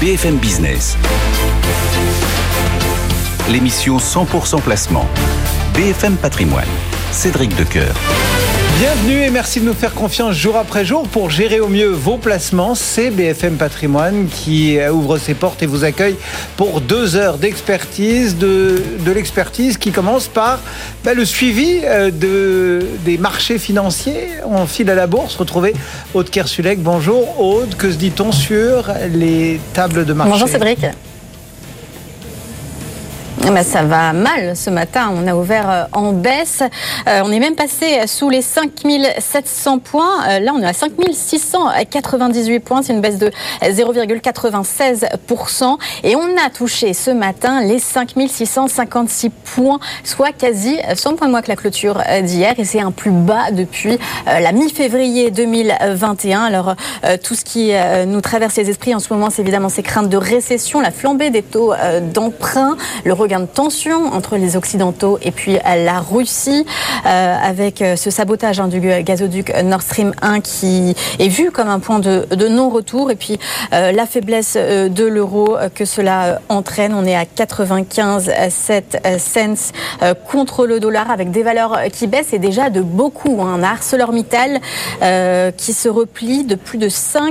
BFM Business. L'émission 100% placement. BFM Patrimoine. Cédric Decoeur. Bienvenue et merci de nous faire confiance jour après jour pour gérer au mieux vos placements. C'est BFM Patrimoine qui ouvre ses portes et vous accueille pour 2 heures d'expertise, de l'expertise qui commence par le suivi des marchés financiers. On file à la bourse, retrouver Aude Kersulek. Bonjour Aude, que se dit-on sur les tables de marché? Bonjour Cédric. Ça va mal ce matin, on a ouvert en baisse, on est même passé sous les 5700 points, là on est à 5698 points, c'est une baisse de 0,96% et on a touché ce matin les 5656 points, soit quasi 100 points de moins que la clôture d'hier et c'est un plus bas depuis la mi-février 2021. Alors tout ce qui nous traverse les esprits en ce moment, c'est évidemment ces craintes de récession, la flambée des taux d'emprunt, le regain de tension entre les Occidentaux et puis la Russie, avec ce sabotage du gazoduc Nord Stream 1 qui est vu comme un point de non-retour et puis la faiblesse de l'euro que cela entraîne. On est à 95,7 cents contre le dollar avec des valeurs qui baissent et déjà de beaucoup. On a ArcelorMittal qui se replie de plus de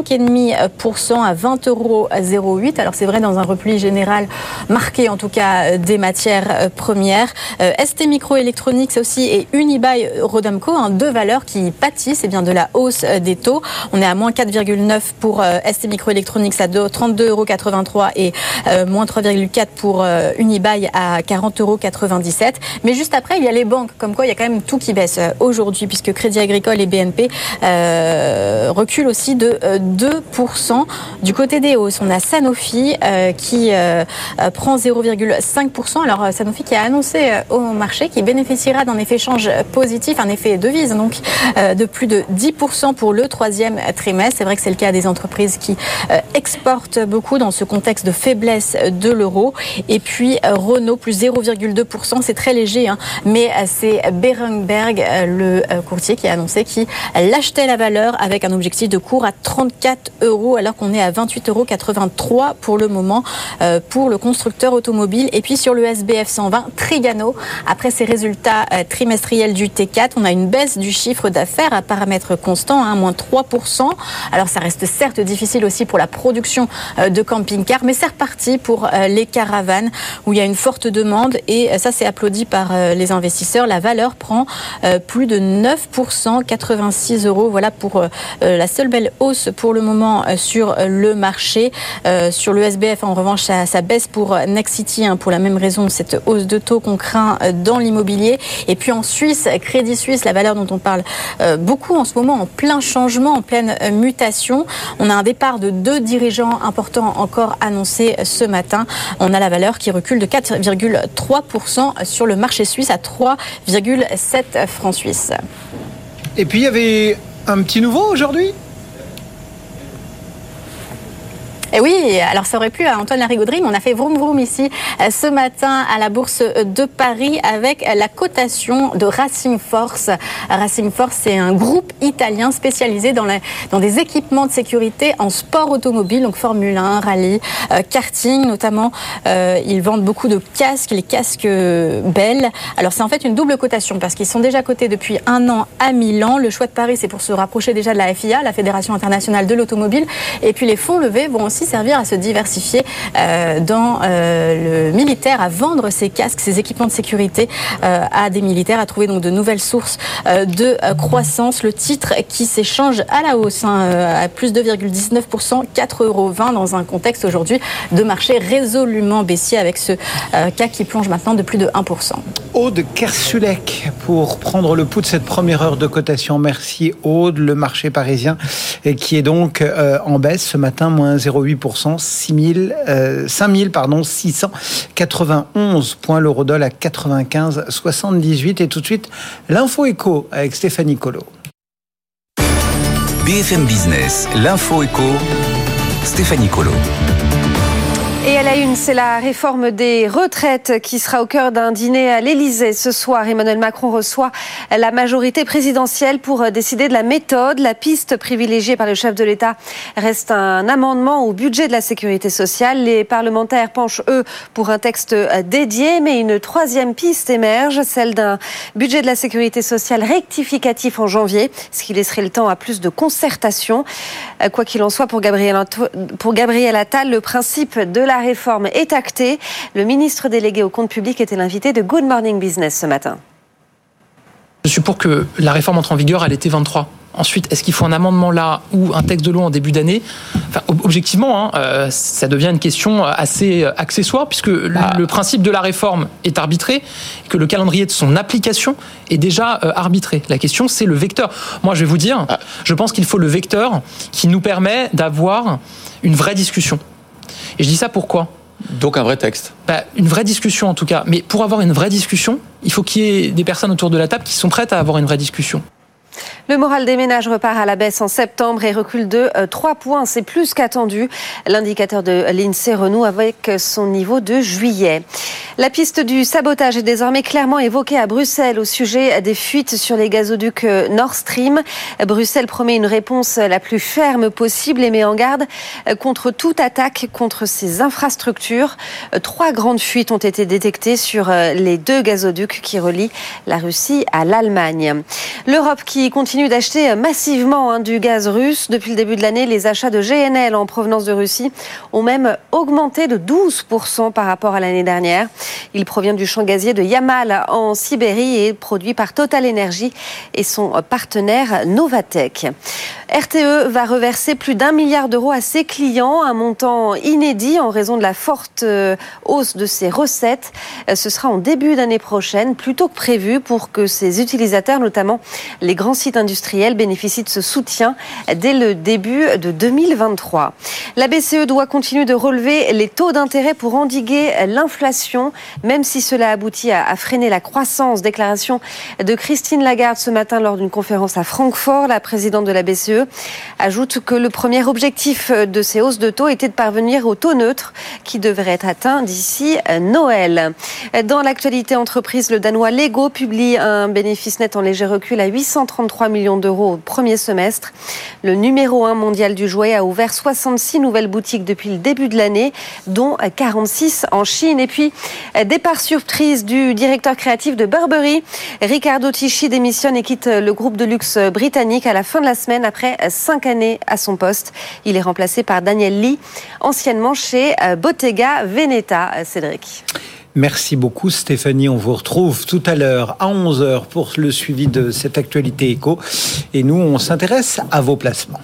5,5% à 20,08 €. Alors c'est vrai dans un repli général marqué en tout cas des matières premières. ST Microelectronics aussi et Unibail-Rodamco, deux valeurs qui pâtissent bien de la hausse des taux. On est à moins 4,9 pour ST Microelectronics à 32,83 € et moins 3,4 pour Unibail à 40,97 €. Mais juste après, il y a les banques, comme quoi il y a quand même tout qui baisse aujourd'hui, puisque Crédit Agricole et BNP reculent aussi de 2%. Du côté des hausses, on a Sanofi qui prend 0,5%. Alors Sanofi qui a annoncé au marché qu'il bénéficiera d'un effet change positif, un effet devise donc de plus de 10% pour le 3e trimestre. C'est vrai que c'est le cas des entreprises qui exportent beaucoup dans ce contexte de faiblesse de l'euro. Et puis Renault plus 0,2%, c'est très léger, mais c'est Berenberg, le courtier, qui a annoncé qu'il achetait la valeur avec un objectif de cours à 34 € alors qu'on est à 28,83 € pour le moment pour le constructeur automobile. Et puis sur le SBF 120, Trigano, après ses résultats trimestriels du T4, on a une baisse du chiffre d'affaires à paramètre constant, moins 3%. Alors ça reste certes difficile aussi pour la production de camping-cars, mais c'est reparti pour les caravanes où il y a une forte demande et ça c'est applaudi par les investisseurs. La valeur prend plus de 9%, 86 €. Voilà pour la seule belle hausse pour le moment sur le marché. Sur le SBF, en revanche, ça baisse pour Nexity, pour la même raison, cette hausse de taux qu'on craint dans l'immobilier. Et puis en Suisse, Crédit Suisse, la valeur dont on parle beaucoup en ce moment, en plein changement, en pleine mutation. On a un départ de 2 dirigeants importants encore annoncé ce matin. On a la valeur qui recule de 4,3% sur le marché suisse à 3,7 francs suisses. Et puis il y avait un petit nouveau aujourd'hui ? Et oui, alors ça aurait plu à Antoine Larigauderie, mais on a fait vroom vroom ici ce matin à la Bourse de Paris avec la cotation de Racing Force. Racing Force, c'est un groupe italien spécialisé dans des équipements de sécurité en sport automobile, donc Formule 1, rallye, karting notamment. Ils vendent beaucoup de casques, les casques Bell. Alors c'est en fait une double cotation parce qu'ils sont déjà cotés depuis 1 an à Milan. Le choix de Paris, c'est pour se rapprocher déjà de la FIA, la Fédération internationale de l'automobile. Et puis les fonds levés vont aussi servir à se diversifier dans le militaire, à vendre ces casques, ces équipements de sécurité à des militaires, à trouver donc de nouvelles sources de croissance. Le titre qui s'échange à la hausse, à plus 2,19%, 4,20 € dans un contexte aujourd'hui de marché résolument baissier avec ce CAC qui plonge maintenant de plus de 1%. Aude Kersulek pour prendre le pouls de cette première heure de cotation. Merci Aude. Le marché parisien qui est donc en baisse ce matin, moins 0,8%, 5691 points. L'eurodoll à 95,78. Et tout de suite, l'info éco avec Stéphanie Colo. BFM Business, l'info éco, Stéphanie Colo. Et à la une, c'est la réforme des retraites qui sera au cœur d'un dîner à l'Élysée. Ce soir, Emmanuel Macron reçoit la majorité présidentielle pour décider de la méthode. La piste privilégiée par le chef de l'État reste un amendement au budget de la sécurité sociale. Les parlementaires penchent, eux, pour un texte dédié, mais une troisième piste émerge, celle d'un budget de la sécurité sociale rectificatif en janvier, ce qui laisserait le temps à plus de concertation. Quoi qu'il en soit, pour Gabriel Attal, le principe de la réforme est acté. Le ministre délégué au compte public était l'invité de Good Morning Business ce matin. Je suis pour que la réforme entre en vigueur à l'été 23. Ensuite, est-ce qu'il faut un amendement là ou un texte de loi en début d'année ? Objectivement, ça devient une question assez accessoire puisque le principe de la réforme est arbitré et que le calendrier de son application est déjà arbitré. La question, c'est le vecteur. Moi, je vais vous dire, je pense qu'il faut le vecteur qui nous permet d'avoir une vraie discussion. Et je dis ça pourquoi ? Donc un vrai texte. Une vraie discussion en tout cas. Mais pour avoir une vraie discussion, il faut qu'il y ait des personnes autour de la table qui sont prêtes à avoir une vraie discussion. Le moral des ménages repart à la baisse en septembre et recule de 3 points. C'est plus qu'attendu. L'indicateur de l'INSEE renoue avec son niveau de juillet. La piste du sabotage est désormais clairement évoquée à Bruxelles au sujet des fuites sur les gazoducs Nord Stream. Bruxelles promet une réponse la plus ferme possible et met en garde contre toute attaque contre ces infrastructures. 3 grandes fuites ont été détectées sur les 2 gazoducs qui relient la Russie à l'Allemagne. L'Europe qui continue d'acheter massivement du gaz russe. Depuis le début de l'année, les achats de GNL en provenance de Russie ont même augmenté de 12% par rapport à l'année dernière. Il provient du champ gazier de Yamal en Sibérie et est produit par Total Energy et son partenaire Novatek. RTE va reverser plus d'1 milliard d'euros à ses clients, un montant inédit en raison de la forte hausse de ses recettes. Ce sera en début d'année prochaine, plus tôt que prévu, pour que ses utilisateurs, notamment les grands sites industriels, bénéficient de ce soutien dès le début de 2023. La BCE doit continuer de relever les taux d'intérêt pour endiguer l'inflation, même si cela aboutit à freiner la croissance. Déclaration de Christine Lagarde ce matin lors d'une conférence à Francfort. La présidente de la BCE ajoute que le premier objectif de ces hausses de taux était de parvenir au taux neutre qui devrait être atteint d'ici Noël. Dans l'actualité entreprise, le Danois Lego publie un bénéfice net en léger recul à 833 millions d'euros au premier semestre. Le numéro 1 mondial du jouet a ouvert 66 nouvelles boutiques depuis le début de l'année, dont 46 en Chine. Et puis, départ surprise du directeur créatif de Burberry. Riccardo Tisci démissionne et quitte le groupe de luxe britannique à la fin de la semaine après 5 années à son poste. Il est remplacé par Daniel Lee, anciennement chez Bottega Veneta. Cédric. Merci beaucoup Stéphanie, on vous retrouve tout à l'heure à 11h pour le suivi de cette actualité éco et nous on s'intéresse à vos placements.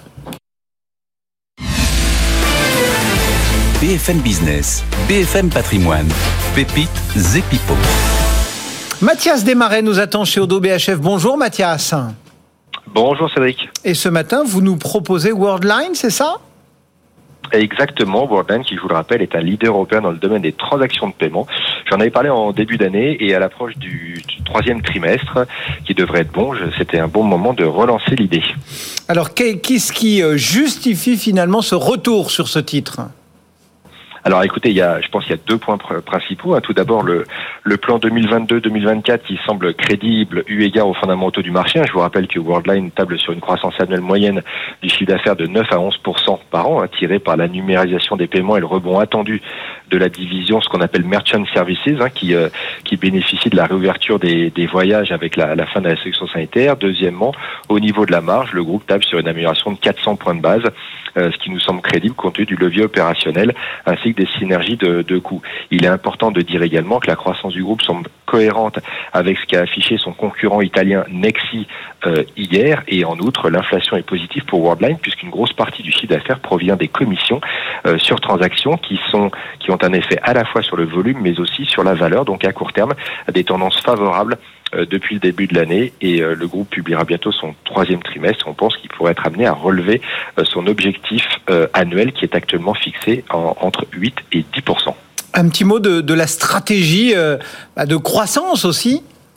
BFM Business, BFM Patrimoine, Pépites et Pipo. Mathias Desmarais nous attend chez Oddo BHF. Bonjour Mathias. Bonjour Cédric. Et ce matin vous nous proposez Worldline, c'est ça ? Exactement, Worldline, qui je vous le rappelle est un leader européen dans le domaine des transactions de paiement. J'en avais parlé en début d'année et à l'approche du 3e trimestre, qui devrait être bon, c'était un bon moment de relancer l'idée. Alors qu'est-ce qui justifie finalement ce retour sur ce titre ? Alors écoutez, je pense qu'il y a 2 points principaux. Tout d'abord, le plan 2022-2024 qui semble crédible eu égard aux fondamentaux du marché. Je vous rappelle que Worldline table sur une croissance annuelle moyenne du chiffre d'affaires de 9 à 11% par an, tiré par la numérisation des paiements et le rebond attendu de la division, ce qu'on appelle Merchant Services, qui bénéficie de la réouverture des voyages avec la fin de la restriction sanitaire. Deuxièmement, au niveau de la marge, le groupe table sur une amélioration de 400 points de base, ce qui nous semble crédible compte tenu du levier opérationnel ainsi que des synergies de coûts. Il est important de dire également que la croissance du groupe semble cohérente avec ce qu'a affiché son concurrent italien Nexi hier, et en outre l'inflation est positive pour Worldline puisqu'une grosse partie du chiffre d'affaires provient des commissions sur transactions qui ont un effet à la fois sur le volume mais aussi sur la valeur, donc à court terme des tendances favorables depuis le début de l'année, et le groupe publiera bientôt son 3e trimestre. On pense qu'il pourrait être amené à relever son objectif annuel qui est actuellement fixé entre 8 et 10%. Un petit mot de la stratégie de croissance aussi ?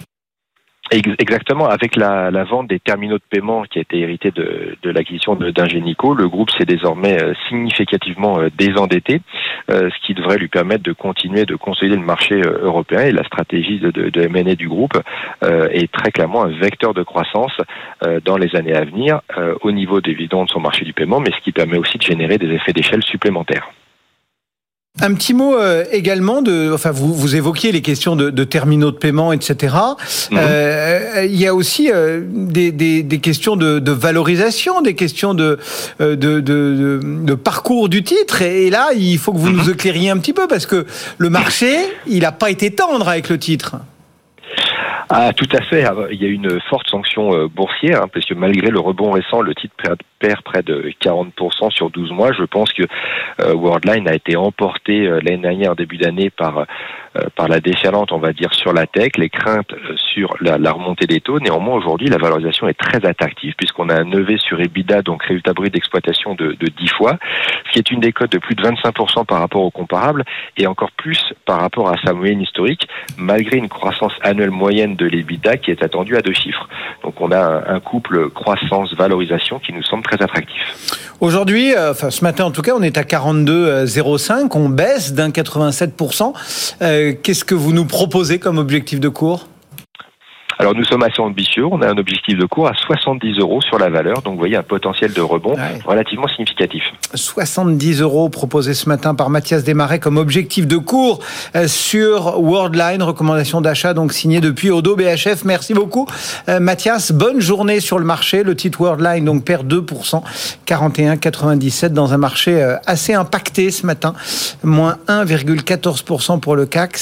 Exactement. Avec la vente des terminaux de paiement qui a été héritée de l'acquisition d'Ingenico, le groupe s'est désormais significativement désendetté, ce qui devrait lui permettre de continuer de consolider le marché européen. Et la stratégie de M&A du groupe est très clairement un vecteur de croissance dans les années à venir au niveau évidemment de son marché du paiement, mais ce qui permet aussi de générer des effets d'échelle supplémentaires. Un petit mot également vous évoquiez les questions de terminaux de paiement, etc. Il y a aussi des questions de valorisation, des questions de parcours du titre. Et là, il faut que vous nous éclairiez un petit peu parce que le marché, il n'a pas été tendre avec le titre. Ah, tout à fait. Il y a une forte sanction boursière, parce que malgré le rebond récent, le titre perd près de 40% sur 12 mois. Je pense que Worldline a été emporté l'année dernière, en début d'année, par la déferlante, on va dire, sur la tech, les craintes sur la remontée des taux. Néanmoins, aujourd'hui, la valorisation est très attractive, puisqu'on a un EV sur EBITDA, donc résultat brut d'exploitation de 10 fois, ce qui est une décote de plus de 25% par rapport au comparable, et encore plus par rapport à sa moyenne historique, malgré une croissance annuelle moyenne de l'EBITDA qui est attendue à 2 chiffres. Donc on a un couple croissance-valorisation qui nous semble très attractif. Aujourd'hui, ce matin en tout cas, on est à 42,05, on baisse d'1,87%. Qu'est-ce que vous nous proposez comme objectif de cours ? Alors nous sommes assez ambitieux, on a un objectif de cours à 70 € sur la valeur, donc vous voyez un potentiel de rebond relativement significatif. 70 € proposés ce matin par Mathias Desmarais comme objectif de cours sur Worldline, recommandation d'achat donc signée depuis Oddo BHF. Merci beaucoup Mathias, bonne journée sur le marché. Le titre Worldline donc perd 2%, 41,97 dans un marché assez impacté ce matin, moins 1,14% pour le CAC,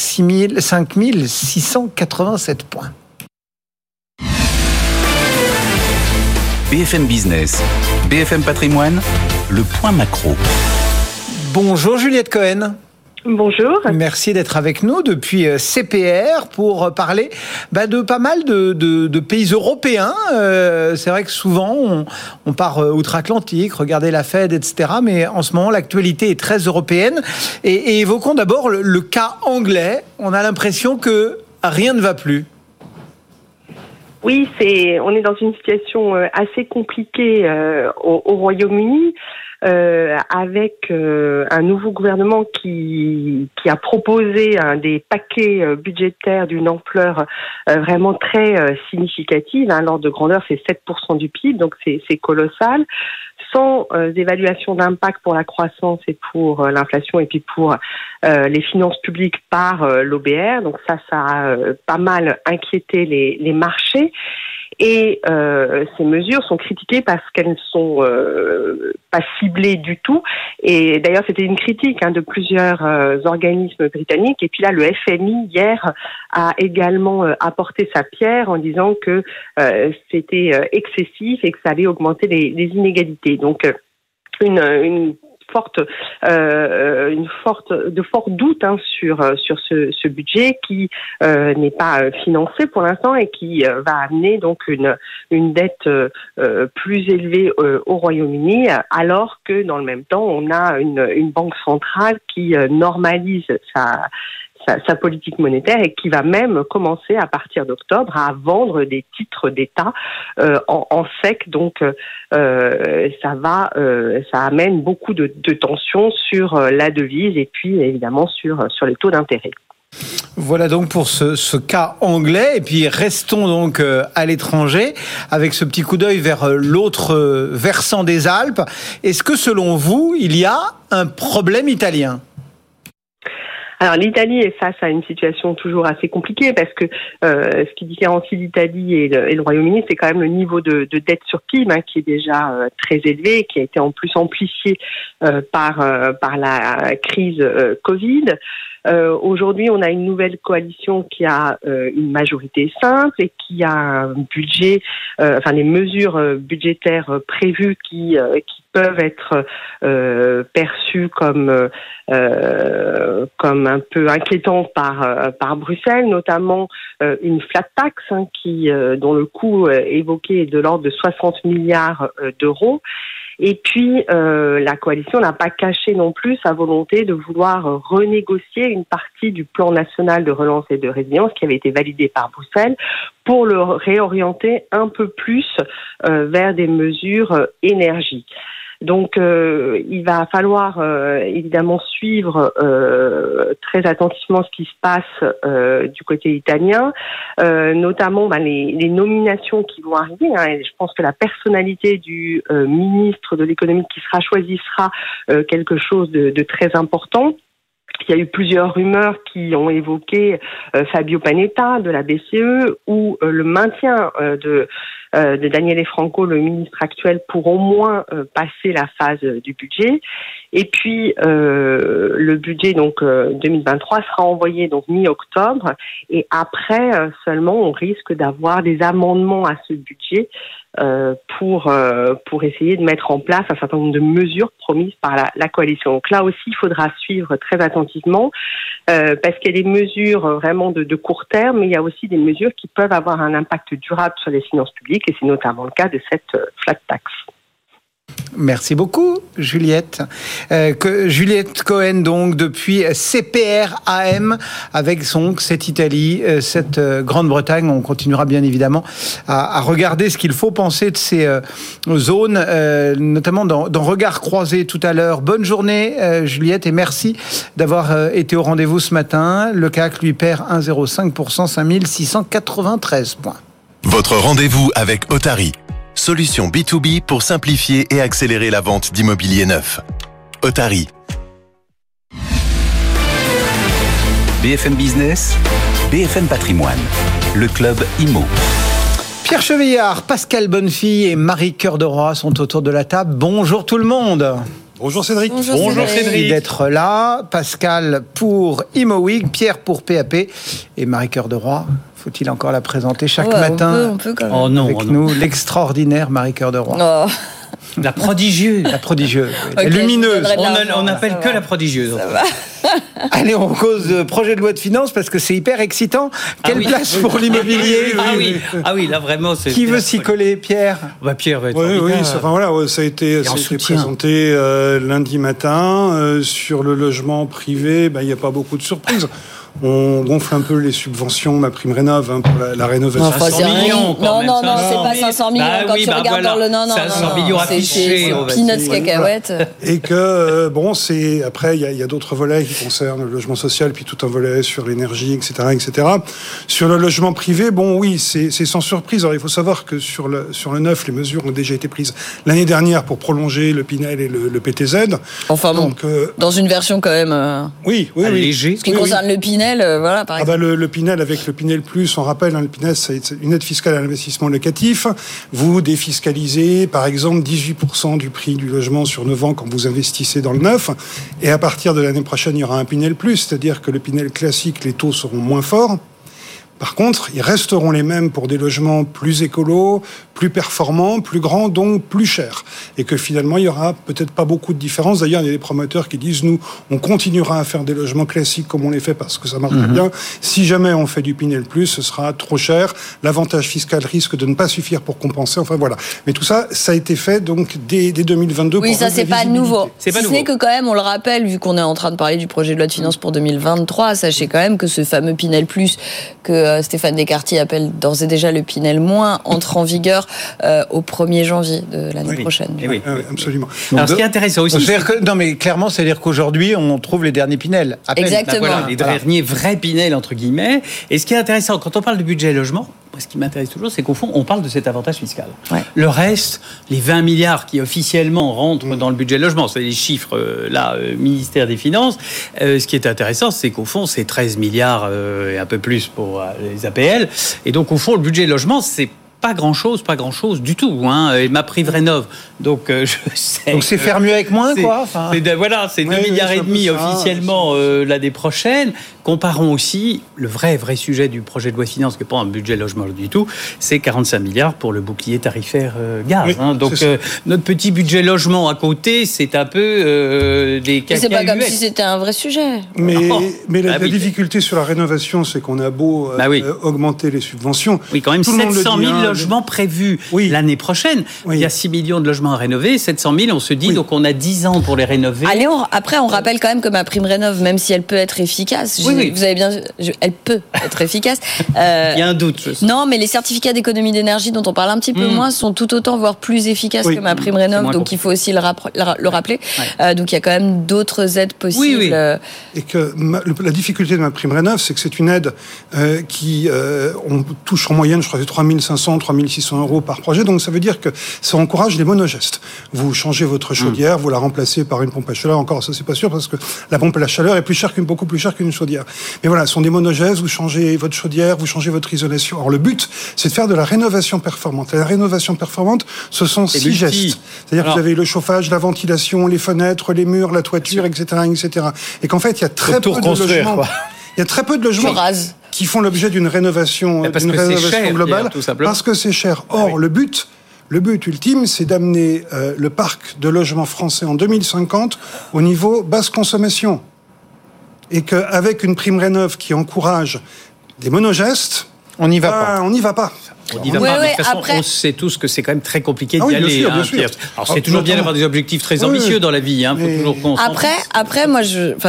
5687 points. BFM Business, BFM Patrimoine, le point macro. Bonjour Juliette Cohen. Bonjour. Merci d'être avec nous depuis CPR pour parler de pas mal de pays européens. C'est vrai que souvent on part outre-Atlantique, regarder la Fed, etc. Mais en ce moment l'actualité est très européenne. Et évoquons d'abord le cas anglais. On a l'impression que rien ne va plus. Oui, on est dans une situation assez compliquée au Royaume-Uni, avec un nouveau gouvernement qui a proposé des paquets budgétaires d'une ampleur vraiment très significative. L'ordre de grandeur, c'est 7% du PIB, donc c'est colossal. Sans évaluation d'impact pour la croissance et pour l'inflation et puis pour les finances publiques par l'OBR. Donc ça a pas mal inquiété les marchés. Et ces mesures sont critiquées parce qu'elles ne sont pas ciblées du tout. Et d'ailleurs, c'était une critique de plusieurs organismes britanniques. Et puis là, le FMI, hier, a également apporté sa pierre en disant que c'était excessif et que ça allait augmenter les inégalités. Donc, de forts doutes sur ce budget qui n'est pas financé pour l'instant et qui va amener donc une dette plus élevée au Royaume-Uni, alors que dans le même temps on a une banque centrale qui normalise sa politique monétaire et qui va même commencer à partir d'octobre à vendre des titres d'État en sec. Donc ça amène beaucoup de tensions sur la devise et puis évidemment sur les taux d'intérêt. Voilà donc pour ce cas anglais. Et puis restons donc à l'étranger avec ce petit coup d'œil vers l'autre versant des Alpes. Est-ce que selon vous, il y a un problème italien ? Alors l'Italie est face à une situation toujours assez compliquée parce que ce qui différencie l'Italie et le Royaume-Uni, c'est quand même le niveau de dette sur PIB qui est déjà très élevé, qui a été en plus amplifié par la crise Covid. Aujourd'hui, on a une nouvelle coalition qui a une majorité simple et qui a un budget, des mesures budgétaires prévues qui peuvent être perçues comme un peu inquiétantes par Bruxelles, notamment une flat tax dont le coût évoqué est de l'ordre de 60 milliards d'euros. Et puis, la coalition n'a pas caché non plus sa volonté de vouloir renégocier une partie du plan national de relance et de résilience qui avait été validé par Bruxelles pour le réorienter un peu plus vers des mesures énergie. Donc, il va falloir évidemment suivre très attentivement ce qui se passe du côté italien, notamment les nominations qui vont arriver. Et je pense que la personnalité du ministre de l'économie qui sera choisi sera quelque chose de très important. Il y a eu plusieurs rumeurs qui ont évoqué Fabio Panetta de la BCE ou le maintien de Daniele Franco, le ministre actuel, pour au moins passer la phase du budget. Et puis le budget 2023 sera envoyé donc mi-octobre et après seulement on risque d'avoir des amendements à ce budget pour essayer de mettre en place un certain nombre de mesures promises par la coalition. Donc là aussi, il faudra suivre très attentivement parce qu'il y a des mesures vraiment de court terme, mais il y a aussi des mesures qui peuvent avoir un impact durable sur les finances publiques et c'est notamment le cas de cette flat tax. Merci beaucoup, Juliette. Juliette Cohen, donc, depuis CPR-AM, avec cette Italie, cette Grande-Bretagne. On continuera bien évidemment à regarder ce qu'il faut penser de ces zones, notamment dans Regard croisé tout à l'heure. Bonne journée, Juliette, et merci d'avoir été au rendez-vous ce matin. Le CAC, lui, perd 1,05%, 5693 points. Votre rendez-vous avec Otari. Solution B2B pour simplifier et accélérer la vente d'immobilier neuf. Otari. BFM Business, BFM Patrimoine, le club IMO. Pierre Chevillard, Pascal Bonnefille et Marie Cœur de Roy sont autour de la table. Bonjour tout le monde. Bonjour Cédric. Bonjour Cédric. Merci d'être là. Pascal pour ImoWeek, Pierre pour PAP et Marie Cœur de Roy. Faut-il encore la présenter chaque matin on peut quand même. Avec nous, l'extraordinaire Marie Cœur de Roy. Oh. La prodigieuse. La prodigieuse. Okay, la lumineuse. On n'appelle que la prodigieuse. Ça va. Allez, on cause de projet de loi de finances parce que c'est hyper excitant. Quelle place pour l'immobilier? Ah oui, là vraiment. Qui veut s'y coller, Pierre? Pierre va être. Oui, ça a été présenté lundi matin. Sur le logement privé, il n'y a pas beaucoup de surprises. On gonfle un peu les subventions, ma prime rénov pour la rénovation. 500 millions. Non, c'est pas 500 millions quand tu regardes dans le. Non, 500 millions affichés. C'est peanuts cacahuètes. Et que, c'est. Après, il y a d'autres volets qui concernent le logement social, puis tout un volet sur l'énergie, etc. Sur le logement privé, c'est sans surprise. Alors, il faut savoir que sur le neuf, les mesures ont déjà été prises l'année dernière pour prolonger le Pinel et le PTZ. Enfin bon, donc, dans une version quand même. Oui. Allégée. Ce qui concerne le Pinel. Par exemple. Le Pinel avec le Pinel Plus, on rappelle, le Pinel, c'est une aide fiscale à l'investissement locatif. Vous défiscalisez, par exemple, 18% du prix du logement sur 9 ans quand vous investissez dans le neuf. Et à partir de l'année prochaine, il y aura un Pinel Plus, c'est-à-dire que le Pinel classique, les taux seront moins forts. Par contre, ils resteront les mêmes pour des logements plus écolos, plus performants, plus grands, donc plus chers. Et que finalement, il y aura peut-être pas beaucoup de différence. D'ailleurs, il y a des promoteurs qui disent, nous, on continuera à faire des logements classiques comme on les fait parce que ça marche bien. Si jamais on fait du Pinel Plus, ce sera trop cher. L'avantage fiscal risque de ne pas suffire pour compenser. Enfin, voilà. Mais tout ça, ça a été fait donc dès 2022. Oui, ça, c'est pas nouveau. Ce n'est que quand même, on le rappelle, vu qu'on est en train de parler du projet de loi de finances pour 2023, sachez quand même que ce fameux Pinel Plus que Stéphane Descartier appelle d'ores et déjà le Pinel moins entre en vigueur au 1er janvier de l'année prochaine. Oui, absolument. Alors, ce qui est intéressant aussi... clairement, c'est-à-dire qu'aujourd'hui, on trouve les derniers Pinel. Exactement. Les derniers vrais Pinel, entre guillemets. Et ce qui est intéressant, quand on parle de budget logement, ce qui m'intéresse toujours, c'est qu'au fond, on parle de cet avantage fiscal. Ouais. Le reste, les 20 milliards qui officiellement rentrent dans le budget logement, c'est les chiffres, ministère des Finances. Ce qui est intéressant, c'est qu'au fond, c'est 13 milliards et un peu plus pour les APL. Et donc, au fond, le budget logement, c'est pas grand-chose du tout. Et ma prime rénov. Donc, je sais. Donc, c'est faire mieux avec moins, quoi. C'est 2,5 milliards officiellement l'année prochaine. comparons aussi le vrai sujet du projet de loi de finances, qui n'est pas un budget logement du tout, c'est 45 milliards pour le bouclier tarifaire gaz. Oui, donc notre petit budget logement à côté, c'est un peu des cacahuètes. C'est pas comme si c'était un vrai sujet. Mais la difficulté sur la rénovation, c'est qu'on a beau augmenter les subventions. Oui, quand même 700 000 logements prévus l'année prochaine. Il y a 6 millions de logements à rénover, 700 000, on se dit, donc on a 10 ans pour les rénover. Allez, après, on rappelle quand même que ma prime rénov', même si elle peut être efficace, vous avez bien, elle peut être efficace. Il y a un doute. Non, mais les certificats d'économie d'énergie dont on parle un petit peu moins sont tout autant, voire plus efficaces que ma prime rénov', donc il faut aussi le rappeler. Donc il y a quand même d'autres aides possibles. Et que la difficulté de ma prime rénov', c'est que c'est une aide qui on touche en moyenne, je crois, 3 500, 3 600 euros par projet. Donc ça veut dire que ça encourage les monogestes. Vous changez votre chaudière, vous la remplacez par une pompe à chaleur. Encore, ça c'est pas sûr parce que la pompe à la chaleur est beaucoup plus chère qu'une chaudière. Mais voilà, ce sont des monogestes. Vous changez votre chaudière, vous changez votre isolation. Alors le but, c'est de faire de la rénovation performante. Et la rénovation performante, ce sont 6 gestes. C'est-à-dire que vous avez le chauffage, la ventilation, les fenêtres, les murs, la toiture, etc., etc. Et qu'en fait, il y a très peu de logements. Il y a très peu de logements qui font l'objet d'une rénovation, globale, parce que c'est cher. Or, le but ultime, c'est d'amener le parc de logements français en 2050 au niveau basse consommation. Et qu'avec une prime rénov qui encourage des monogestes, on n'y va pas. On n'y va pas. De toute façon, on sait tous que c'est quand même très compliqué d'y aller. Bien sûr. Alors, c'est toujours bien d'avoir des objectifs très ambitieux dans la vie. Faut toujours après, moi,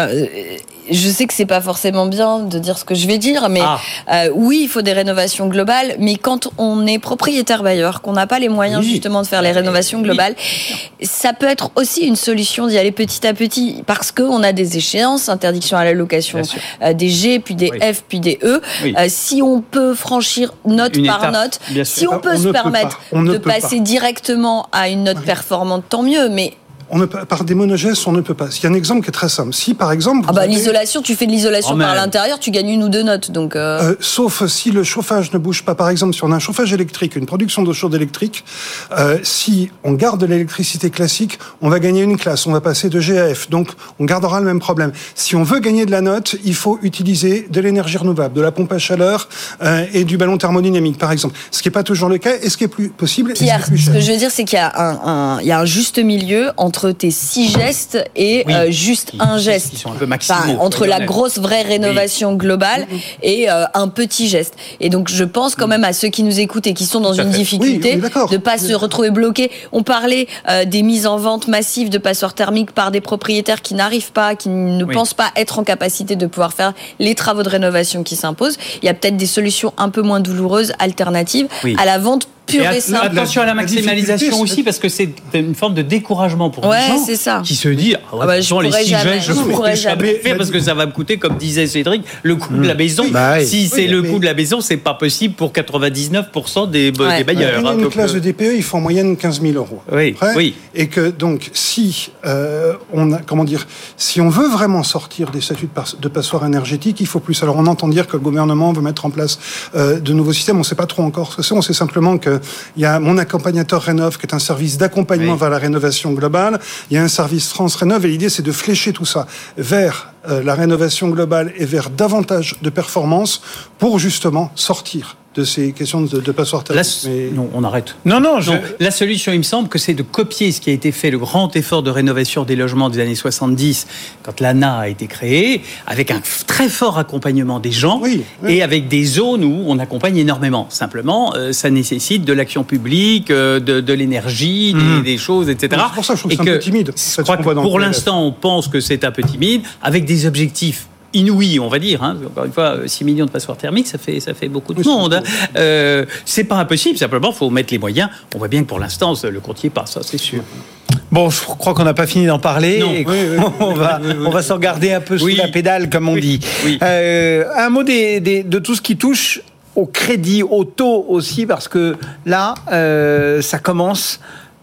je sais que c'est pas forcément bien de dire ce que je vais dire, mais oui, il faut des rénovations globales. Mais quand on est propriétaire bailleur, qu'on n'a pas les moyens justement de faire les rénovations globales, ça peut être aussi une solution d'y aller petit à petit, parce qu'on a des échéances, interdiction à la location des G, puis des F, puis des E. Si on peut franchir note par note, si on peut se permettre de passer directement à une note performante, tant mieux. Mais par des monogestes, on ne peut pas. Il y a un exemple qui est très simple. Si, par exemple... l'isolation, tu fais de l'isolation par l'intérieur, tu gagnes 1 ou 2 notes. Donc sauf si le chauffage ne bouge pas. Par exemple, si on a un chauffage électrique, une production d'eau chaude électrique, si on garde l'électricité classique, on va gagner une classe. On va passer de G à F. Donc, on gardera le même problème. Si on veut gagner de la note, il faut utiliser de l'énergie renouvelable, de la pompe à chaleur et du ballon thermodynamique, par exemple. Ce qui n'est pas toujours le cas et ce qui est plus possible. Pierre, ce que je veux dire, c'est qu'il y a un juste milieu entre tes 6 gestes et juste un geste. Qui sont un peu maximaux. Entre la grosse vraie rénovation globale et un petit geste. Et donc je pense quand même à ceux qui nous écoutent et qui sont dans une difficulté de pas se retrouver bloqués. On parlait des mises en vente massives de passoires thermiques par des propriétaires qui n'arrivent pas, qui ne pensent pas être en capacité de pouvoir faire les travaux de rénovation qui s'imposent. Il y a peut-être des solutions un peu moins douloureuses, alternatives à la vente. Et attention à la maximalisation aussi, parce que c'est une forme de découragement pour les gens qui se disent les 6 gestes, je ne pourrais jamais faire parce que ça va me coûter, comme disait Cédric, le coût de la maison. Si c'est le coût de la maison, c'est pas possible pour 99% des bailleurs. Une classe de DPE, il faut en moyenne 15 000 euros. Et que donc, si on veut vraiment sortir des statuts de passoire énergétique, il faut plus. Alors on entend dire que le gouvernement veut mettre en place de nouveaux systèmes. On ne sait pas trop encore ce que c'est. On sait simplement que il y a mon accompagnateur Rénov, qui est un service d'accompagnement vers la rénovation globale. Il y a un service France Rénov, et l'idée, c'est de flécher tout ça vers la rénovation globale et vers davantage de performance pour justement sortir de ces questions de passoires thermiques. Non, on arrête. Non, la solution, il me semble, que c'est de copier ce qui a été fait, le grand effort de rénovation des logements des années 70, quand l'ANA a été créée, avec un très fort accompagnement des gens, et avec des zones où on accompagne énormément. Simplement, ça nécessite de l'action publique, de l'énergie, des choses, etc. C'est pour ça que je trouve que c'est un peu timide. Je crois que pour l'instant, on pense que c'est un peu timide, avec des objectifs inouï, on va dire. Encore une fois, 6 millions de passoires thermiques, ça fait beaucoup de monde. C'est pas impossible, simplement, il faut mettre les moyens. On voit bien que pour l'instant, le compte n'y est pas, ça, c'est sûr. Bon, je crois qu'on n'a pas fini d'en parler. On va s'en garder un peu sous la pédale, comme on dit. Un mot de tout ce qui touche au crédit, au taux aussi, parce que là, ça commence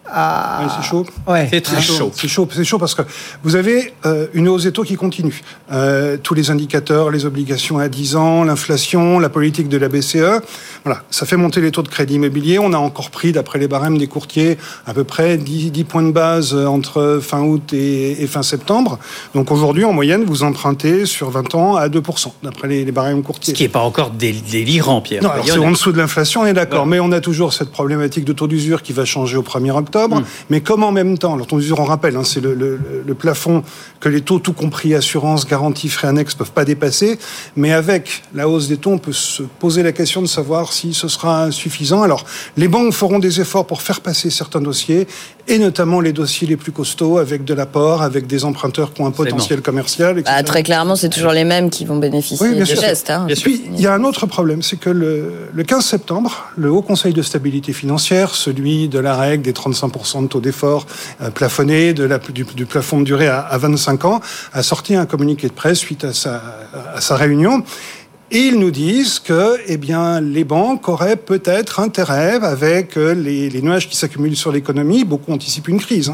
Oui, c'est chaud. Ouais. C'est très chaud. C'est chaud parce que vous avez une hausse des taux qui continue. Tous les indicateurs, les obligations à 10 ans, l'inflation, la politique de la BCE, voilà, ça fait monter les taux de crédit immobilier. On a encore pris, d'après les barèmes des courtiers, à peu près 10 points de base entre fin août et fin septembre. Donc aujourd'hui, en moyenne, vous empruntez sur 20 ans à 2%, d'après les barèmes courtiers. Ce qui n'est pas encore délirant, Pierre. Non, alors c'est en dessous de l'inflation, on est d'accord. Ouais. Mais on a toujours cette problématique de taux d'usure qui va changer au 1er octobre. Mais comme en même temps, alors taux d'usure, on rappelle, c'est le plafond que les taux, tout compris assurance, garantie, frais annexes, peuvent pas dépasser. Mais avec la hausse des taux, on peut se poser la question de savoir si ce sera suffisant. Alors, les banques feront des efforts pour faire passer certains dossiers, et notamment les dossiers les plus costauds, avec de l'apport, avec des emprunteurs qui ont un potentiel commercial, etc. Très clairement, c'est toujours les mêmes qui vont bénéficier des gestes. Et puis, il y a un autre problème, c'est que le 15 septembre, le Haut Conseil de stabilité financière, celui de la règle des 35% de taux d'effort plafonné, du plafond de durée à 25 ans, a sorti un communiqué de presse suite à sa réunion. Et ils nous disent que, les banques auraient peut-être intérêt, avec les nuages qui s'accumulent sur l'économie, beaucoup anticipent une crise,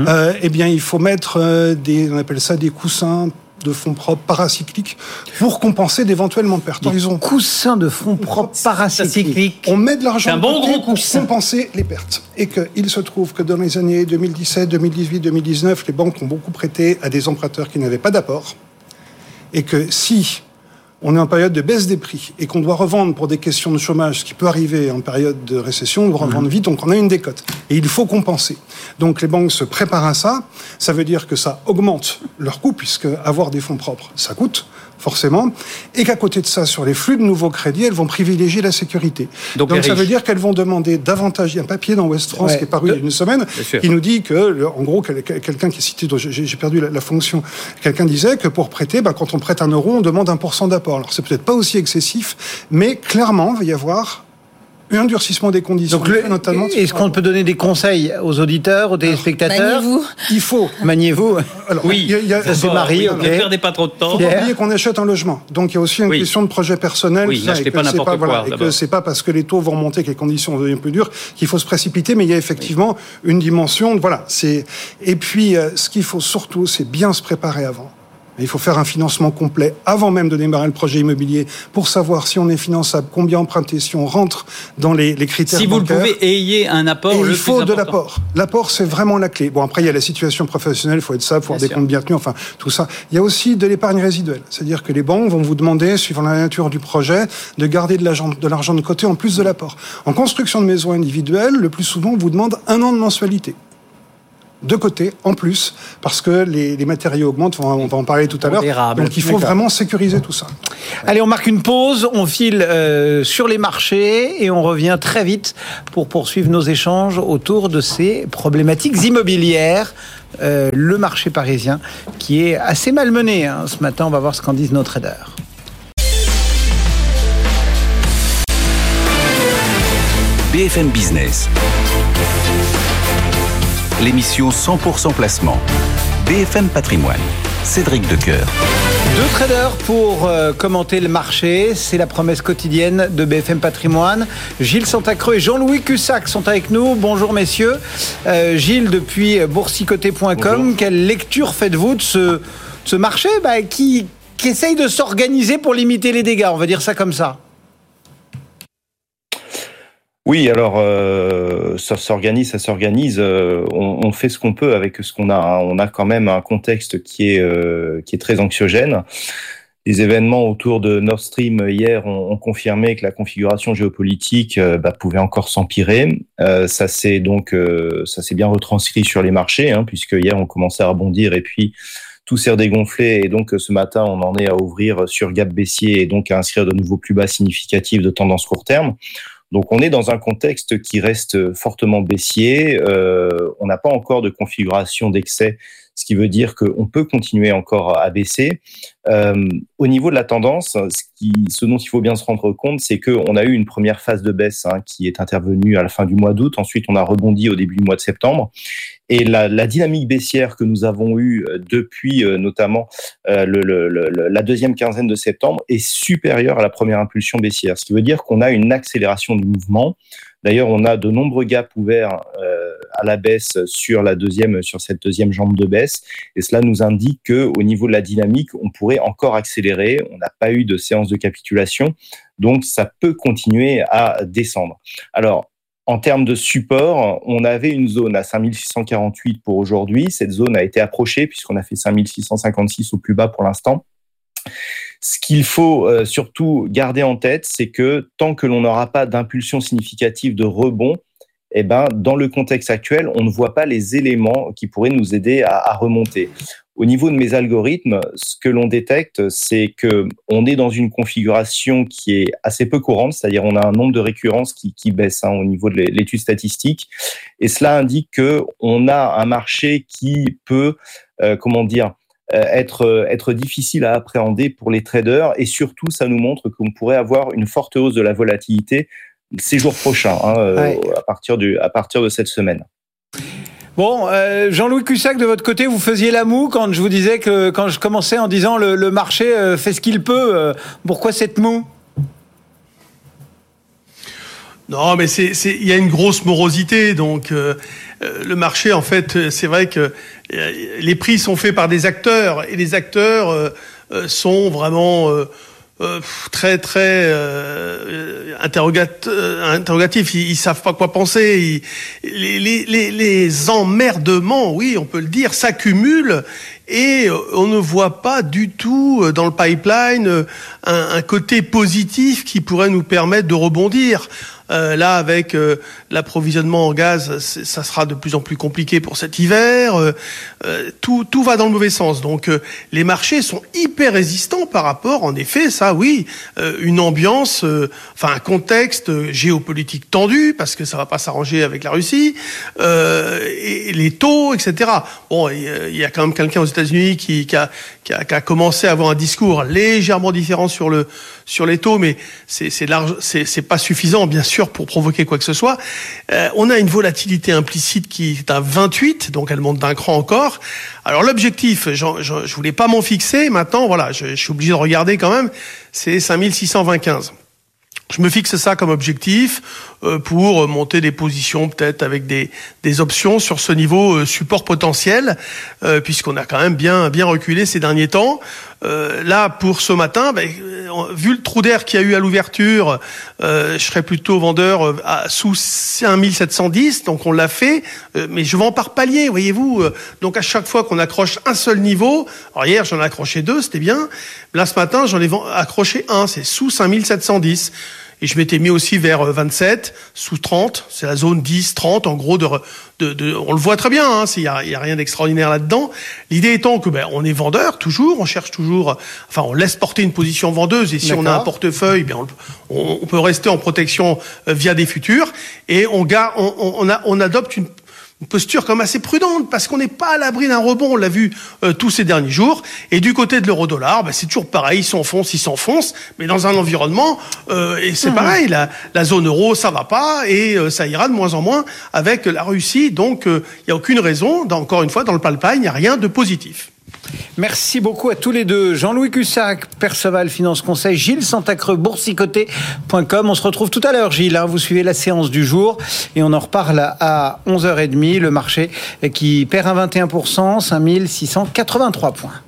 il faut mettre on appelle ça des coussins de fonds propres paracycliques pour compenser d'éventuelles pertes. Des coussins de fonds propres paracycliques. On met de l'argent de côté pour compenser les pertes. Et qu'il se trouve que dans les années 2017, 2018, 2019, les banques ont beaucoup prêté à des emprunteurs qui n'avaient pas d'apport. Et que si on est en période de baisse des prix et qu'on doit revendre pour des questions de chômage, ce qui peut arriver en période de récession, on doit revendre vite, donc on a une décote. Et il faut compenser. Donc les banques se préparent à ça. Ça veut dire que ça augmente leur coût, puisque avoir des fonds propres, ça coûte, forcément. Et qu'à côté de ça, sur les flux de nouveaux crédits, elles vont privilégier la sécurité. Donc ça veut dire qu'elles vont demander davantage. Il y a un papier dans Ouest France qui est paru il y a une semaine, qui nous dit que, en gros, quelqu'un qui est cité, j'ai perdu la fonction, quelqu'un disait que pour prêter, quand on prête 1 euro, on demande 1% d'apport. Alors c'est peut-être pas aussi excessif, mais clairement, il va y avoir un durcissement des conditions. Donc notamment. Est-ce qu'on peut donner des conseils aux auditeurs, aux téléspectateurs? Maniez-vous. Il faut. Maniez-vous. Alors, oui. Ça c'est Marie. Ne perdez pas trop de temps. Il faut pas oublier qu'on achète un logement. Donc il y a aussi une question de projet personnel. Oui, n'achetez pas n'importe quoi. Et que c'est pas parce que les taux vont monter, que les conditions vont devenir plus dures, qu'il faut se précipiter. Mais il y a effectivement une dimension. Voilà. Et puis ce qu'il faut surtout, c'est bien se préparer avant. Il faut faire un financement complet avant même de démarrer le projet immobilier pour savoir si on est finançable, combien emprunter, si on rentre dans les critères bancaires. Si vous le pouvez, ayez un apport le plus important. Il faut de l'apport. L'apport, c'est vraiment la clé. Bon, après, il y a la situation professionnelle, il faut être stable, il faut avoir des comptes bien tenus, enfin, tout ça. Il y a aussi de l'épargne résiduelle. C'est-à-dire que les banques vont vous demander, suivant la nature du projet, de garder de l'argent de côté en plus de l'apport. En construction de maisons individuelles, le plus souvent, on vous demande 1 an de mensualité. De côté, en plus, parce que les matériaux augmentent, on va en parler tout à l'heure. Donc il faut vraiment sécuriser tout ça. Allez, on marque une pause, on file sur les marchés et on revient très vite pour poursuivre nos échanges autour de ces problématiques immobilières. Le marché parisien qui est assez malmené. Ce matin, on va voir ce qu'en disent nos traders. BFM Business. L'émission 100% placement. BFM Patrimoine. Cédric Decoeur. 2 traders pour commenter le marché. C'est la promesse quotidienne de BFM Patrimoine. Gilles Santacreux et Jean-Louis Cussac sont avec nous. Bonjour messieurs. Gilles, depuis boursicoté.com, bonjour. Quelle lecture faites-vous de ce marché qui essaye de s'organiser pour limiter les dégâts? On va dire ça comme ça. Oui, alors ça s'organise. On fait ce qu'on peut avec ce qu'on a. On a quand même un contexte qui est très anxiogène. Les événements autour de Nord Stream hier ont confirmé que la configuration géopolitique pouvait encore s'empirer. Ça s'est bien retranscrit sur les marchés, puisque hier on commençait à rebondir et puis tout s'est redégonflé, et donc ce matin on en est à ouvrir sur gap baissier et donc à inscrire de nouveaux plus bas significatifs de tendance court terme. Donc on est dans un contexte qui reste fortement baissier, on n'a pas encore de configuration d'excès, ce qui veut dire qu'on peut continuer encore à baisser. Au niveau de la tendance, ce dont il faut bien se rendre compte, c'est qu'on a eu une première phase de baisse qui est intervenue à la fin du mois d'août, ensuite on a rebondi au début du mois de septembre, et la dynamique baissière que nous avons eue depuis notamment la deuxième quinzaine de septembre est supérieure à la première impulsion baissière, ce qui veut dire qu'on a une accélération du mouvement D'ailleurs, on a de nombreux gaps ouverts à la baisse sur cette deuxième jambe de baisse. Et cela nous indique qu'au niveau de la dynamique, on pourrait encore accélérer. On n'a pas eu de séance de capitulation. Donc, ça peut continuer à descendre. Alors, en termes de support, on avait une zone à 5648 pour aujourd'hui. Cette zone a été approchée puisqu'on a fait 5656 au plus bas pour l'instant. Ce qu'il faut surtout garder en tête, c'est que tant que l'on n'aura pas d'impulsion significative de rebond, dans le contexte actuel, on ne voit pas les éléments qui pourraient nous aider à remonter. Au niveau de mes algorithmes, ce que l'on détecte, c'est que on est dans une configuration qui est assez peu courante, c'est-à-dire on a un nombre de récurrences qui baisse au niveau de l'étude statistique, et cela indique que on a un marché qui peut, être difficile à appréhender pour les traders, et surtout, ça nous montre qu'on pourrait avoir une forte hausse de la volatilité ces jours prochains, à partir de cette semaine. Bon, Jean-Louis Cussac, de votre côté, vous faisiez la moue quand je vous disais que, quand je commençais en disant le marché fait ce qu'il peut. Pourquoi cette moue ? Non, mais il y a une grosse morosité, donc le marché, en fait, c'est vrai que les prix sont faits par des acteurs, et les acteurs sont vraiment très interrogatifs. Ils savent pas quoi penser. Les emmerdements, oui, on peut le dire, s'accumulent. Et on ne voit pas du tout dans le pipeline un côté positif qui pourrait nous permettre de rebondir. Là, avec l'approvisionnement en gaz, ça sera de plus en plus compliqué pour cet hiver. Tout va dans le mauvais sens. Donc, les marchés sont hyper résistants par rapport, en effet, ça, oui, une ambiance, un contexte géopolitique tendu, parce que ça va pas s'arranger avec la Russie, et les taux, etc. Bon, il y a quand même quelqu'un aux États-Unis qui a commencé à avoir un discours légèrement différent sur les taux, mais c'est pas suffisant, bien sûr, pour provoquer quoi que ce soit. On a une volatilité implicite qui est à 28, donc elle monte d'un cran encore. Alors l'objectif, je voulais pas m'en fixer, maintenant, voilà, je suis obligé de regarder quand même, c'est 5625. Je me fixe ça comme objectif pour monter des positions peut-être avec des options sur ce niveau support potentiel, puisqu'on a quand même bien reculé ces derniers temps. Là, pour ce matin, vu le trou d'air qu'il y a eu à l'ouverture, je serais plutôt vendeur sous 5710, donc on l'a fait, mais je vends par palier, voyez-vous. Donc à chaque fois qu'on accroche un seul niveau, alors hier j'en ai accroché 2, c'était bien, là ce matin j'en ai accroché un, c'est sous 5710. Et je m'étais mis aussi vers 27, sous 30, c'est la zone 10-30, en gros, on le voit très bien, il y a rien d'extraordinaire là-dedans. L'idée étant que, on est vendeur, toujours, on cherche toujours, on laisse porter une position vendeuse, et si on a un portefeuille, on peut rester en protection via des futurs, et on adopte une posture comme assez prudente, parce qu'on n'est pas à l'abri d'un rebond, on l'a vu tous ces derniers jours. Et du côté de l'euro-dollar, c'est toujours pareil, il s'enfonce, mais dans un environnement, et c'est pareil, la zone euro, ça va pas, et ça ira de moins en moins avec la Russie, donc il n'y a aucune raison, encore une fois, dans le pipeline, il n'y a rien de positif. Merci beaucoup à tous les deux. Jean-Louis Cussac, Perceval Finance Conseil, Gilles Santacreux, boursicoté.com. On se retrouve tout à l'heure, Gilles. Vous suivez la séance du jour et on en reparle à 11h30. Le marché qui perd un 21%, 5683 points.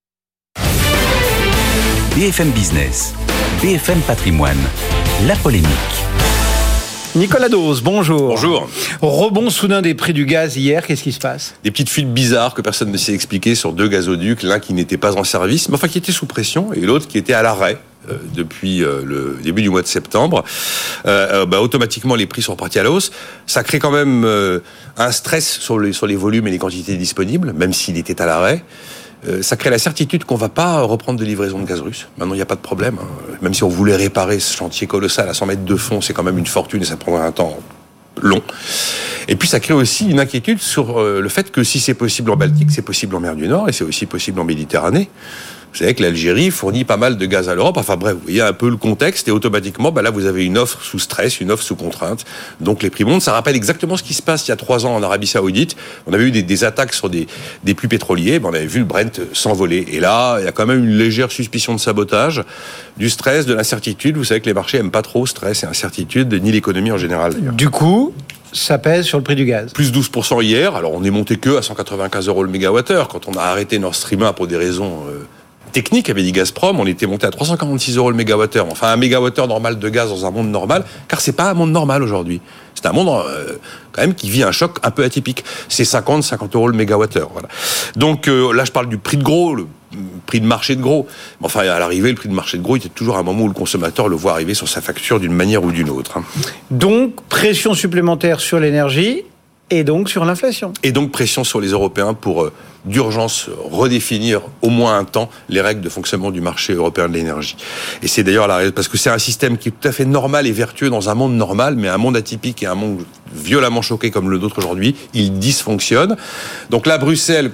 BFM Business, BFM Patrimoine, la polémique. Nicolas Dose, bonjour. Bonjour. Rebond soudain des prix du gaz hier, qu'est-ce qui se passe ? Des petites fuites bizarres que personne ne sait expliquer sur 2 gazoducs, l'un qui n'était pas en service, mais qui était sous pression, et l'autre qui était à l'arrêt depuis le début du mois de septembre. Automatiquement, les prix sont repartis à la hausse. Ça crée quand même un stress sur les volumes et les quantités disponibles, même s'il était à l'arrêt. Ça crée la certitude qu'on va pas reprendre de livraison de gaz russe. Maintenant, il n'y a pas de problème. Même si on voulait réparer ce chantier colossal à 100 mètres de fond, c'est quand même une fortune et ça prendra un temps long. Et puis, ça crée aussi une inquiétude sur le fait que si c'est possible en Baltique, c'est possible en mer du Nord et c'est aussi possible en Méditerranée. Vous savez que l'Algérie fournit pas mal de gaz à l'Europe. Enfin bref, vous voyez un peu le contexte et automatiquement, là, vous avez une offre sous stress, une offre sous contrainte. Donc les prix montent. Ça rappelle exactement ce qui se passe il y a 3 ans en Arabie Saoudite. On avait eu des attaques sur des puits pétroliers. On avait vu le Brent s'envoler. Et là, il y a quand même une légère suspicion de sabotage, du stress, de l'incertitude. Vous savez que les marchés aiment pas trop stress et incertitude, ni l'économie en général. D'ailleurs. Du coup, ça pèse sur le prix du gaz. Plus 12% hier. Alors on est monté que à 195 € le mégawattheure. Quand on a arrêté Nord Stream 1 pour des raisons technique, avait dit Gazprom, on était monté à 346 € le mégawattheure. Enfin, un mégawattheure normal de gaz dans un monde normal, car c'est pas un monde normal aujourd'hui. C'est un monde quand même qui vit un choc un peu atypique. C'est 50 € le mégawattheure. Voilà. Donc là, je parle du prix de gros, le prix de marché de gros. Mais enfin, à l'arrivée, le prix de marché de gros, il y a toujours un moment où le consommateur le voit arriver sur sa facture d'une manière ou d'une autre. Donc, pression supplémentaire sur l'énergie et donc sur l'inflation. Et donc, pression sur les Européens pour d'urgence redéfinir au moins un temps les règles de fonctionnement du marché européen de l'énergie. Et c'est d'ailleurs parce que c'est un système qui est tout à fait normal et vertueux dans un monde normal, mais un monde atypique et un monde violemment choqué comme le nôtre aujourd'hui, il dysfonctionne. Donc là, Bruxelles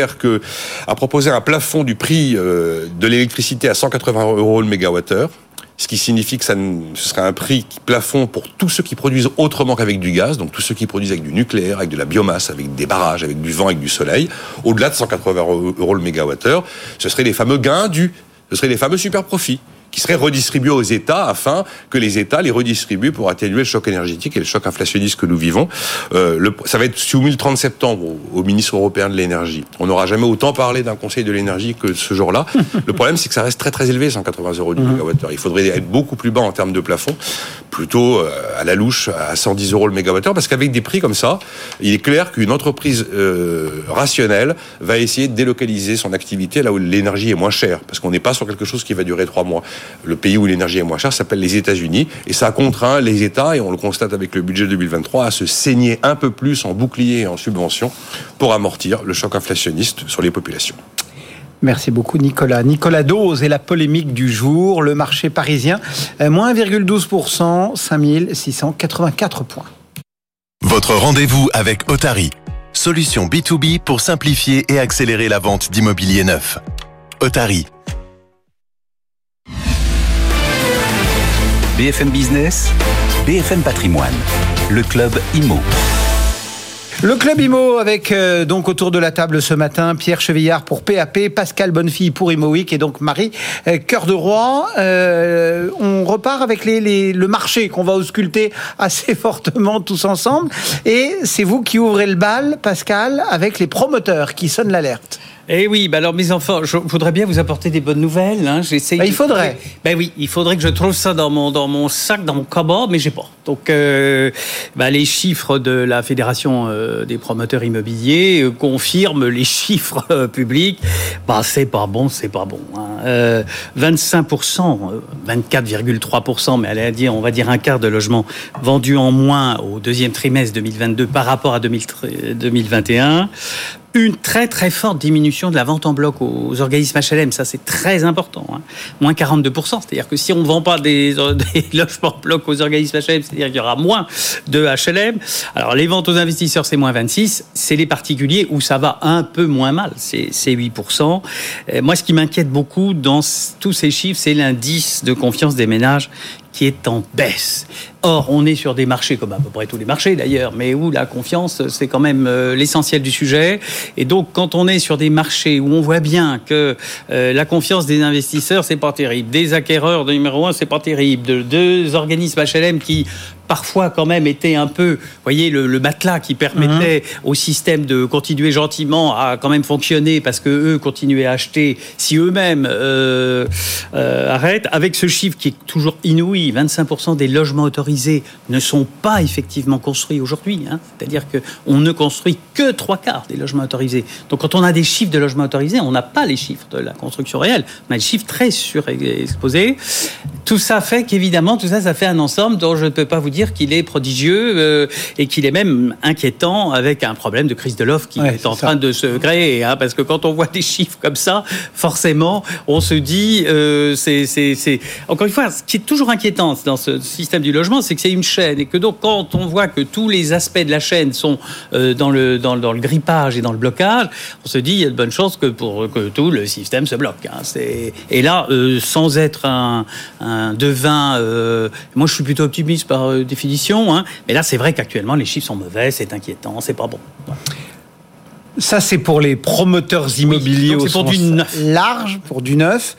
a proposé un plafond du prix de l'électricité à 180 € le mégawattheure. Ce qui signifie que ce sera un prix plafond pour tous ceux qui produisent autrement qu'avec du gaz, donc tous ceux qui produisent avec du nucléaire, avec de la biomasse, avec des barrages, avec du vent, avec du soleil. Au-delà de 180 € le mégawattheure, ce seraient les fameux gains ce seraient les fameux super profits qui seraient redistribués aux États afin que les États les redistribuent pour atténuer le choc énergétique et le choc inflationniste que nous vivons. Ça va être soumis le 30 septembre au ministre européen de l'énergie. On n'aura jamais autant parlé d'un conseil de l'énergie que ce jour-là. Le problème, c'est que ça reste très très élevé, 180 € du mégawattheure. Il faudrait être beaucoup plus bas en termes de plafond, plutôt à la louche à 110 € le mégawattheure, parce qu'avec des prix comme ça, il est clair qu'une entreprise rationnelle va essayer de délocaliser son activité là où l'énergie est moins chère, parce qu'on n'est pas sur quelque chose qui va durer 3 mois. Le pays où l'énergie est moins chère s'appelle les États-Unis, et ça contraint les États, et on le constate avec le budget 2023, à se saigner un peu plus en bouclier et en subvention pour amortir le choc inflationniste sur les populations. Merci beaucoup Nicolas. Nicolas Dose et la polémique du jour. Le marché parisien, moins 1,12%, 5684 points. Votre rendez-vous avec Otari, solution B2B pour simplifier et accélérer la vente d'immobilier neuf. Otari. BFM Business, BFM Patrimoine, le club IMO. Le club IMO avec donc autour de la table ce matin Pierre Chevillard pour PAP, Pascal Bonnefille pour IMOWeek et donc Marie Cœur de Roi. On repart avec le marché qu'on va ausculter assez fortement tous ensemble. Et c'est vous qui ouvrez le bal, Pascal, avec les promoteurs qui sonnent l'alerte. Eh oui, alors mes enfants, je voudrais bien vous apporter des bonnes nouvelles. Il faudrait. Oui, il faudrait que je trouve ça dans mon sac, dans mon cupboard, mais j'ai pas. Donc, les chiffres de la Fédération des promoteurs immobiliers confirment les chiffres publics. C'est pas bon. 25%, 24,3%, mais on va dire un quart de logements vendus en moins au deuxième trimestre 2022 par rapport à 2021. Une très très forte diminution de la vente en bloc aux organismes HLM, ça c'est très important, moins 42%, c'est-à-dire que si on ne vend pas des logements en bloc aux organismes HLM, c'est-à-dire qu'il y aura moins de HLM. Alors les ventes aux investisseurs c'est moins 26%, c'est les particuliers où ça va un peu moins mal, c'est 8%. Moi ce qui m'inquiète beaucoup dans tous ces chiffres, c'est l'indice de confiance des ménages qui est en baisse. Or, on est sur des marchés, comme à peu près tous les marchés d'ailleurs, mais où la confiance, c'est quand même l'essentiel du sujet. Et donc, quand on est sur des marchés où on voit bien que la confiance des investisseurs, c'est pas terrible, des acquéreurs de numéro 1, c'est pas terrible, de deux organismes HLM qui parfois quand même étaient un peu, vous voyez, le matelas qui permettait au système de continuer gentiment à quand même fonctionner parce que eux continuaient à acheter si eux-mêmes arrêtent. Avec ce chiffre qui est toujours inouï, 25% des logements autorisés ne sont pas effectivement construits aujourd'hui. C'est-à-dire qu'on ne construit que 3/4 des logements autorisés. Donc quand on a des chiffres de logements autorisés, on n'a pas les chiffres de la construction réelle. On a des chiffres très surexposés. Tout ça fait qu'évidemment, ça fait un ensemble dont je ne peux pas vous dire dire qu'il est prodigieux et qu'il est même inquiétant avec un problème de crise de l'offre qui est en train de se créer. Parce que quand on voit des chiffres comme ça, forcément, on se dit, c'est encore une fois, ce qui est toujours inquiétant dans ce système du logement, c'est que c'est une chaîne et que donc quand on voit que tous les aspects de la chaîne sont dans le grippage et dans le blocage, on se dit il y a de bonnes chances que tout le système se bloque. Et là, sans être un devin, moi je suis plutôt optimiste par définition, mais là c'est vrai qu'actuellement les chiffres sont mauvais, c'est inquiétant, c'est pas bon. Ça, c'est pour les promoteurs immobiliers au sens large, pour du neuf.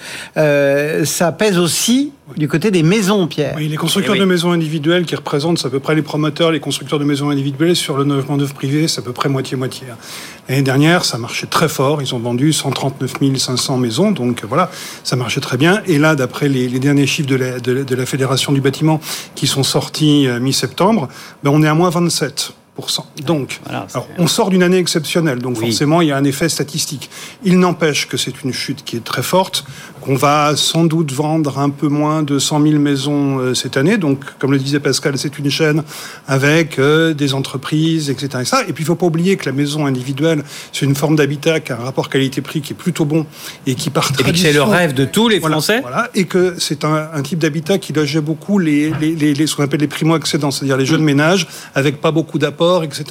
Ça pèse aussi du côté des maisons, Pierre. Oui, les constructeurs de maisons individuelles qui représentent, c'est à peu près les promoteurs, les constructeurs de maisons individuelles sur le logement neuf privé, c'est à peu près moitié-moitié. L'année dernière, ça marchait très fort. Ils ont vendu 139 500 maisons, donc voilà, ça marchait très bien. Et là, d'après les derniers chiffres de la Fédération du bâtiment qui sont sortis mi-septembre, on est à moins 27%. Donc, voilà, alors, on sort d'une année exceptionnelle, donc forcément, il y a un effet statistique. Il n'empêche que c'est une chute qui est très forte, qu'on va sans doute vendre un peu moins de 100 000 maisons cette année. Donc, comme le disait Pascal, c'est une chaîne avec des entreprises, etc. Et puis, il ne faut pas oublier que la maison individuelle, c'est une forme d'habitat qui a un rapport qualité-prix qui est plutôt bon et qui part tradition. Et que c'est le rêve de tous les Français. Voilà, et que c'est un type d'habitat qui logeait beaucoup ce qu'on appelle les primo-accédants, c'est-à-dire les jeunes ménages avec pas beaucoup d'apports, etc.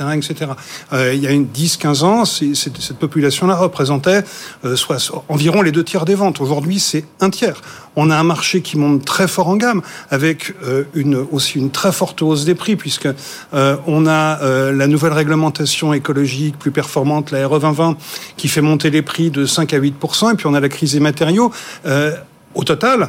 Il y a 10-15 ans, cette population-là représentait environ les 2 tiers des ventes. Aujourd'hui, c'est 1 tiers. On a un marché qui monte très fort en gamme, avec aussi une très forte hausse des prix, puisque on a la nouvelle réglementation écologique plus performante, la RE 2020, qui fait monter les prix de 5 à 8%, et puis on a la crise des matériaux. Au total,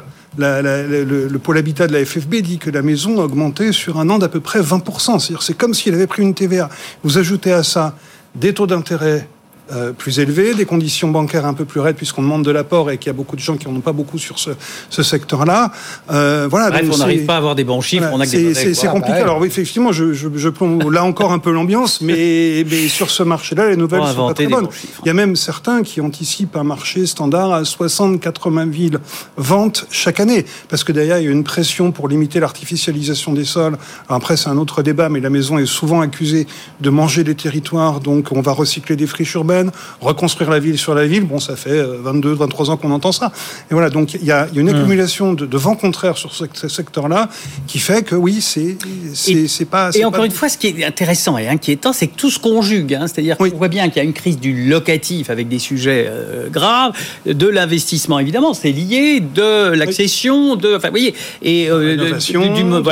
le pôle habitat de la FFB dit que la maison a augmenté sur un an d'à peu près 20%. C'est-à-dire, c'est comme s'il avait pris une TVA. Vous ajoutez à ça des taux d'intérêt plus élevés, des conditions bancaires un peu plus raides puisqu'on demande de l'apport et qu'il y a beaucoup de gens qui n'en ont pas beaucoup sur ce secteur-là. Voilà. Bref, on n'arrive pas à avoir des bons chiffres, on a que des c'est compliqué. Alors effectivement, je plombe là encore un peu l'ambiance, mais sur ce marché-là, les nouvelles sont pas très bonnes. Il y a même certains qui anticipent un marché standard à 60-80 000 ventes chaque année, parce que derrière, il y a une pression pour limiter l'artificialisation des sols. Alors après, c'est un autre débat, mais la maison est souvent accusée de manger des territoires, donc on va recycler des friches urbaines, reconstruire la ville sur la ville. Bon, ça fait 22-23 ans qu'on entend ça. Et voilà, donc il y a une accumulation de vents contraires sur ce secteur-là qui fait que oui, c'est pas... Et encore une fois, ce qui est intéressant et inquiétant, c'est que tout se conjugue. C'est-à-dire qu'on voit bien qu'il y a une crise du locatif avec des sujets graves, de l'investissement, évidemment, c'est lié, de l'accession, enfin, vous voyez, et du monde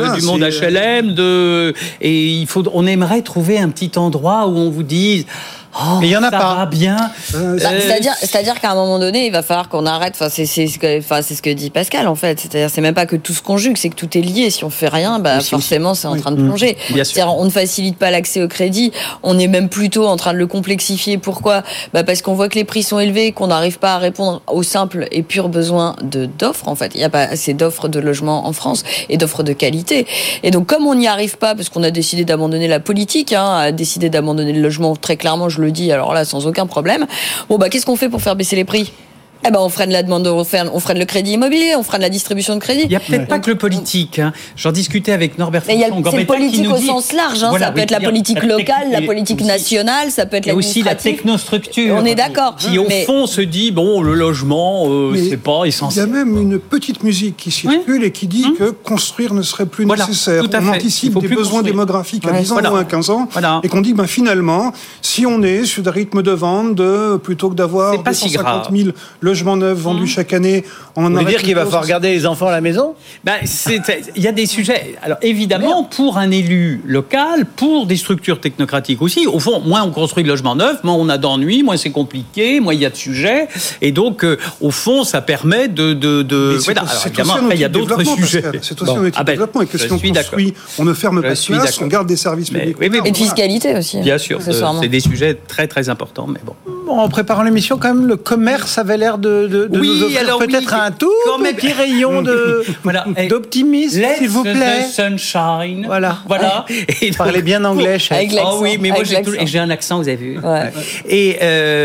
HLM, et on aimerait trouver un petit endroit où on vous dise... mais il y en a ça pas. Va bien. C'est-à-dire qu'à un moment donné, il va falloir qu'on arrête. Enfin, c'est ce que dit Pascal en fait. C'est-à-dire, c'est même pas que tout se conjugue, c'est que tout est lié. Si on fait rien, forcément, c'est en train de plonger. C'est-à-dire, on ne facilite pas l'accès au crédit. On est même plutôt en train de le complexifier. Pourquoi ? Parce qu'on voit que les prix sont élevés, qu'on n'arrive pas à répondre aux simples et purs besoins d'offres. En fait, il n'y a pas assez d'offres de logements en France et d'offres de qualité. Et donc, comme on n'y arrive pas, parce qu'on a décidé d'abandonner la politique, a décidé d'abandonner le logement très clairement, je le dis, alors là, sans aucun problème. Bon, qu'est-ce qu'on fait pour faire baisser les prix ? On freine la demande, on freine le crédit immobilier, on freine la distribution de crédit. Il n'y a peut-être pas que le politique. J'en discutais avec Norbert Fonson. C'est le politique au sens large. Ça peut être la politique locale, la politique nationale, ça peut être l'administratif. Il y a aussi la technostructure. On est d'accord. Qui, au fond, se dit, le logement, c'est pas essentiel. Il y a même une petite musique qui circule et qui dit que construire ne serait plus nécessaire. On anticipe des besoins démographiques à 10 ans ou à 15 ans. Et qu'on dit, finalement, si on est sur des rythmes de vente plutôt que d'avoir 250 000 logements neufs vendus chaque année. On veut dire qu'il va falloir garder les enfants à la maison ? Il y a des sujets. Alors évidemment, pour un élu local, pour des structures technocratiques aussi, au fond, moins on construit de logements neufs, moins on a d'ennuis, moins c'est compliqué, moins il y a de sujets. Et donc, au fond, ça permet évidemment, après, il y a d'autres sujets. C'est aussi un outil de développement. Et que si on construit, on ne ferme pas de place, on garde des services publics. Et de fiscalité aussi. Bien sûr, c'est des sujets très très importants. Mais bon, en préparant l'émission, quand même, le commerce avait l'air de nous offrir peut-être un tout petit rayon d'optimisme, s'il vous plaît. Sunshine. Voilà. Et parlez bien anglais, chef. Oui, mais moi j'ai un accent, vous avez vu. Ouais. Et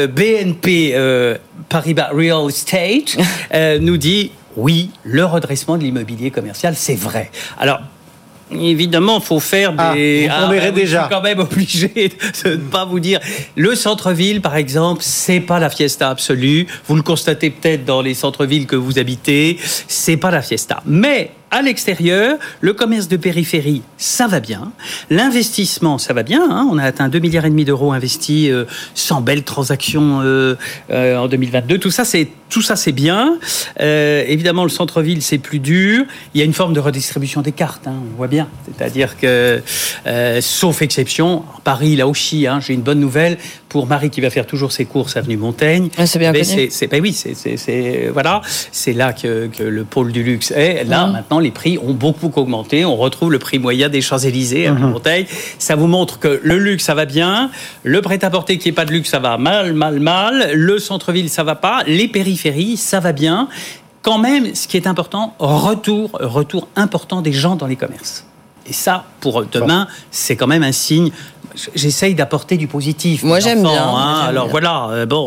BNP Paribas Real Estate nous dit oui, le redressement de l'immobilier commercial, c'est vrai. Alors, évidemment, il faut faire des... on verrait déjà. Je suis quand même obligé de ne pas vous dire... Le centre-ville, par exemple, c'est pas la fiesta absolue. Vous le constatez peut-être dans les centres-villes que vous habitez. C'est pas la fiesta. Mais... à l'extérieur, le commerce de périphérie, ça va bien. L'investissement, ça va bien. On a atteint 2,5 milliards d'euros investis, 100 belles transactions en 2022. Tout ça, c'est bien. Évidemment, le centre-ville, c'est plus dur. Il y a une forme de redistribution des cartes, on voit bien. C'est-à-dire que, sauf exception, Paris, là aussi, j'ai une bonne nouvelle pour Marie qui va faire toujours ses courses avenue Montaigne. C'est bien connu. Voilà, c'est là que le pôle du luxe est. Là, maintenant, les prix ont beaucoup augmenté. On retrouve le prix moyen des Champs-Élysées à Montaigne. Ça vous montre que le luxe, ça va bien. Le prêt-à-porter qui n'est pas de luxe, ça va mal. Le centre-ville, ça va pas. Les périphéries, ça va bien. Quand même, ce qui est important, retour important des gens dans les commerces. Et ça, pour demain, c'est quand même un signe. J'essaye d'apporter du positif. Moi, j'aime bien. Alors voilà,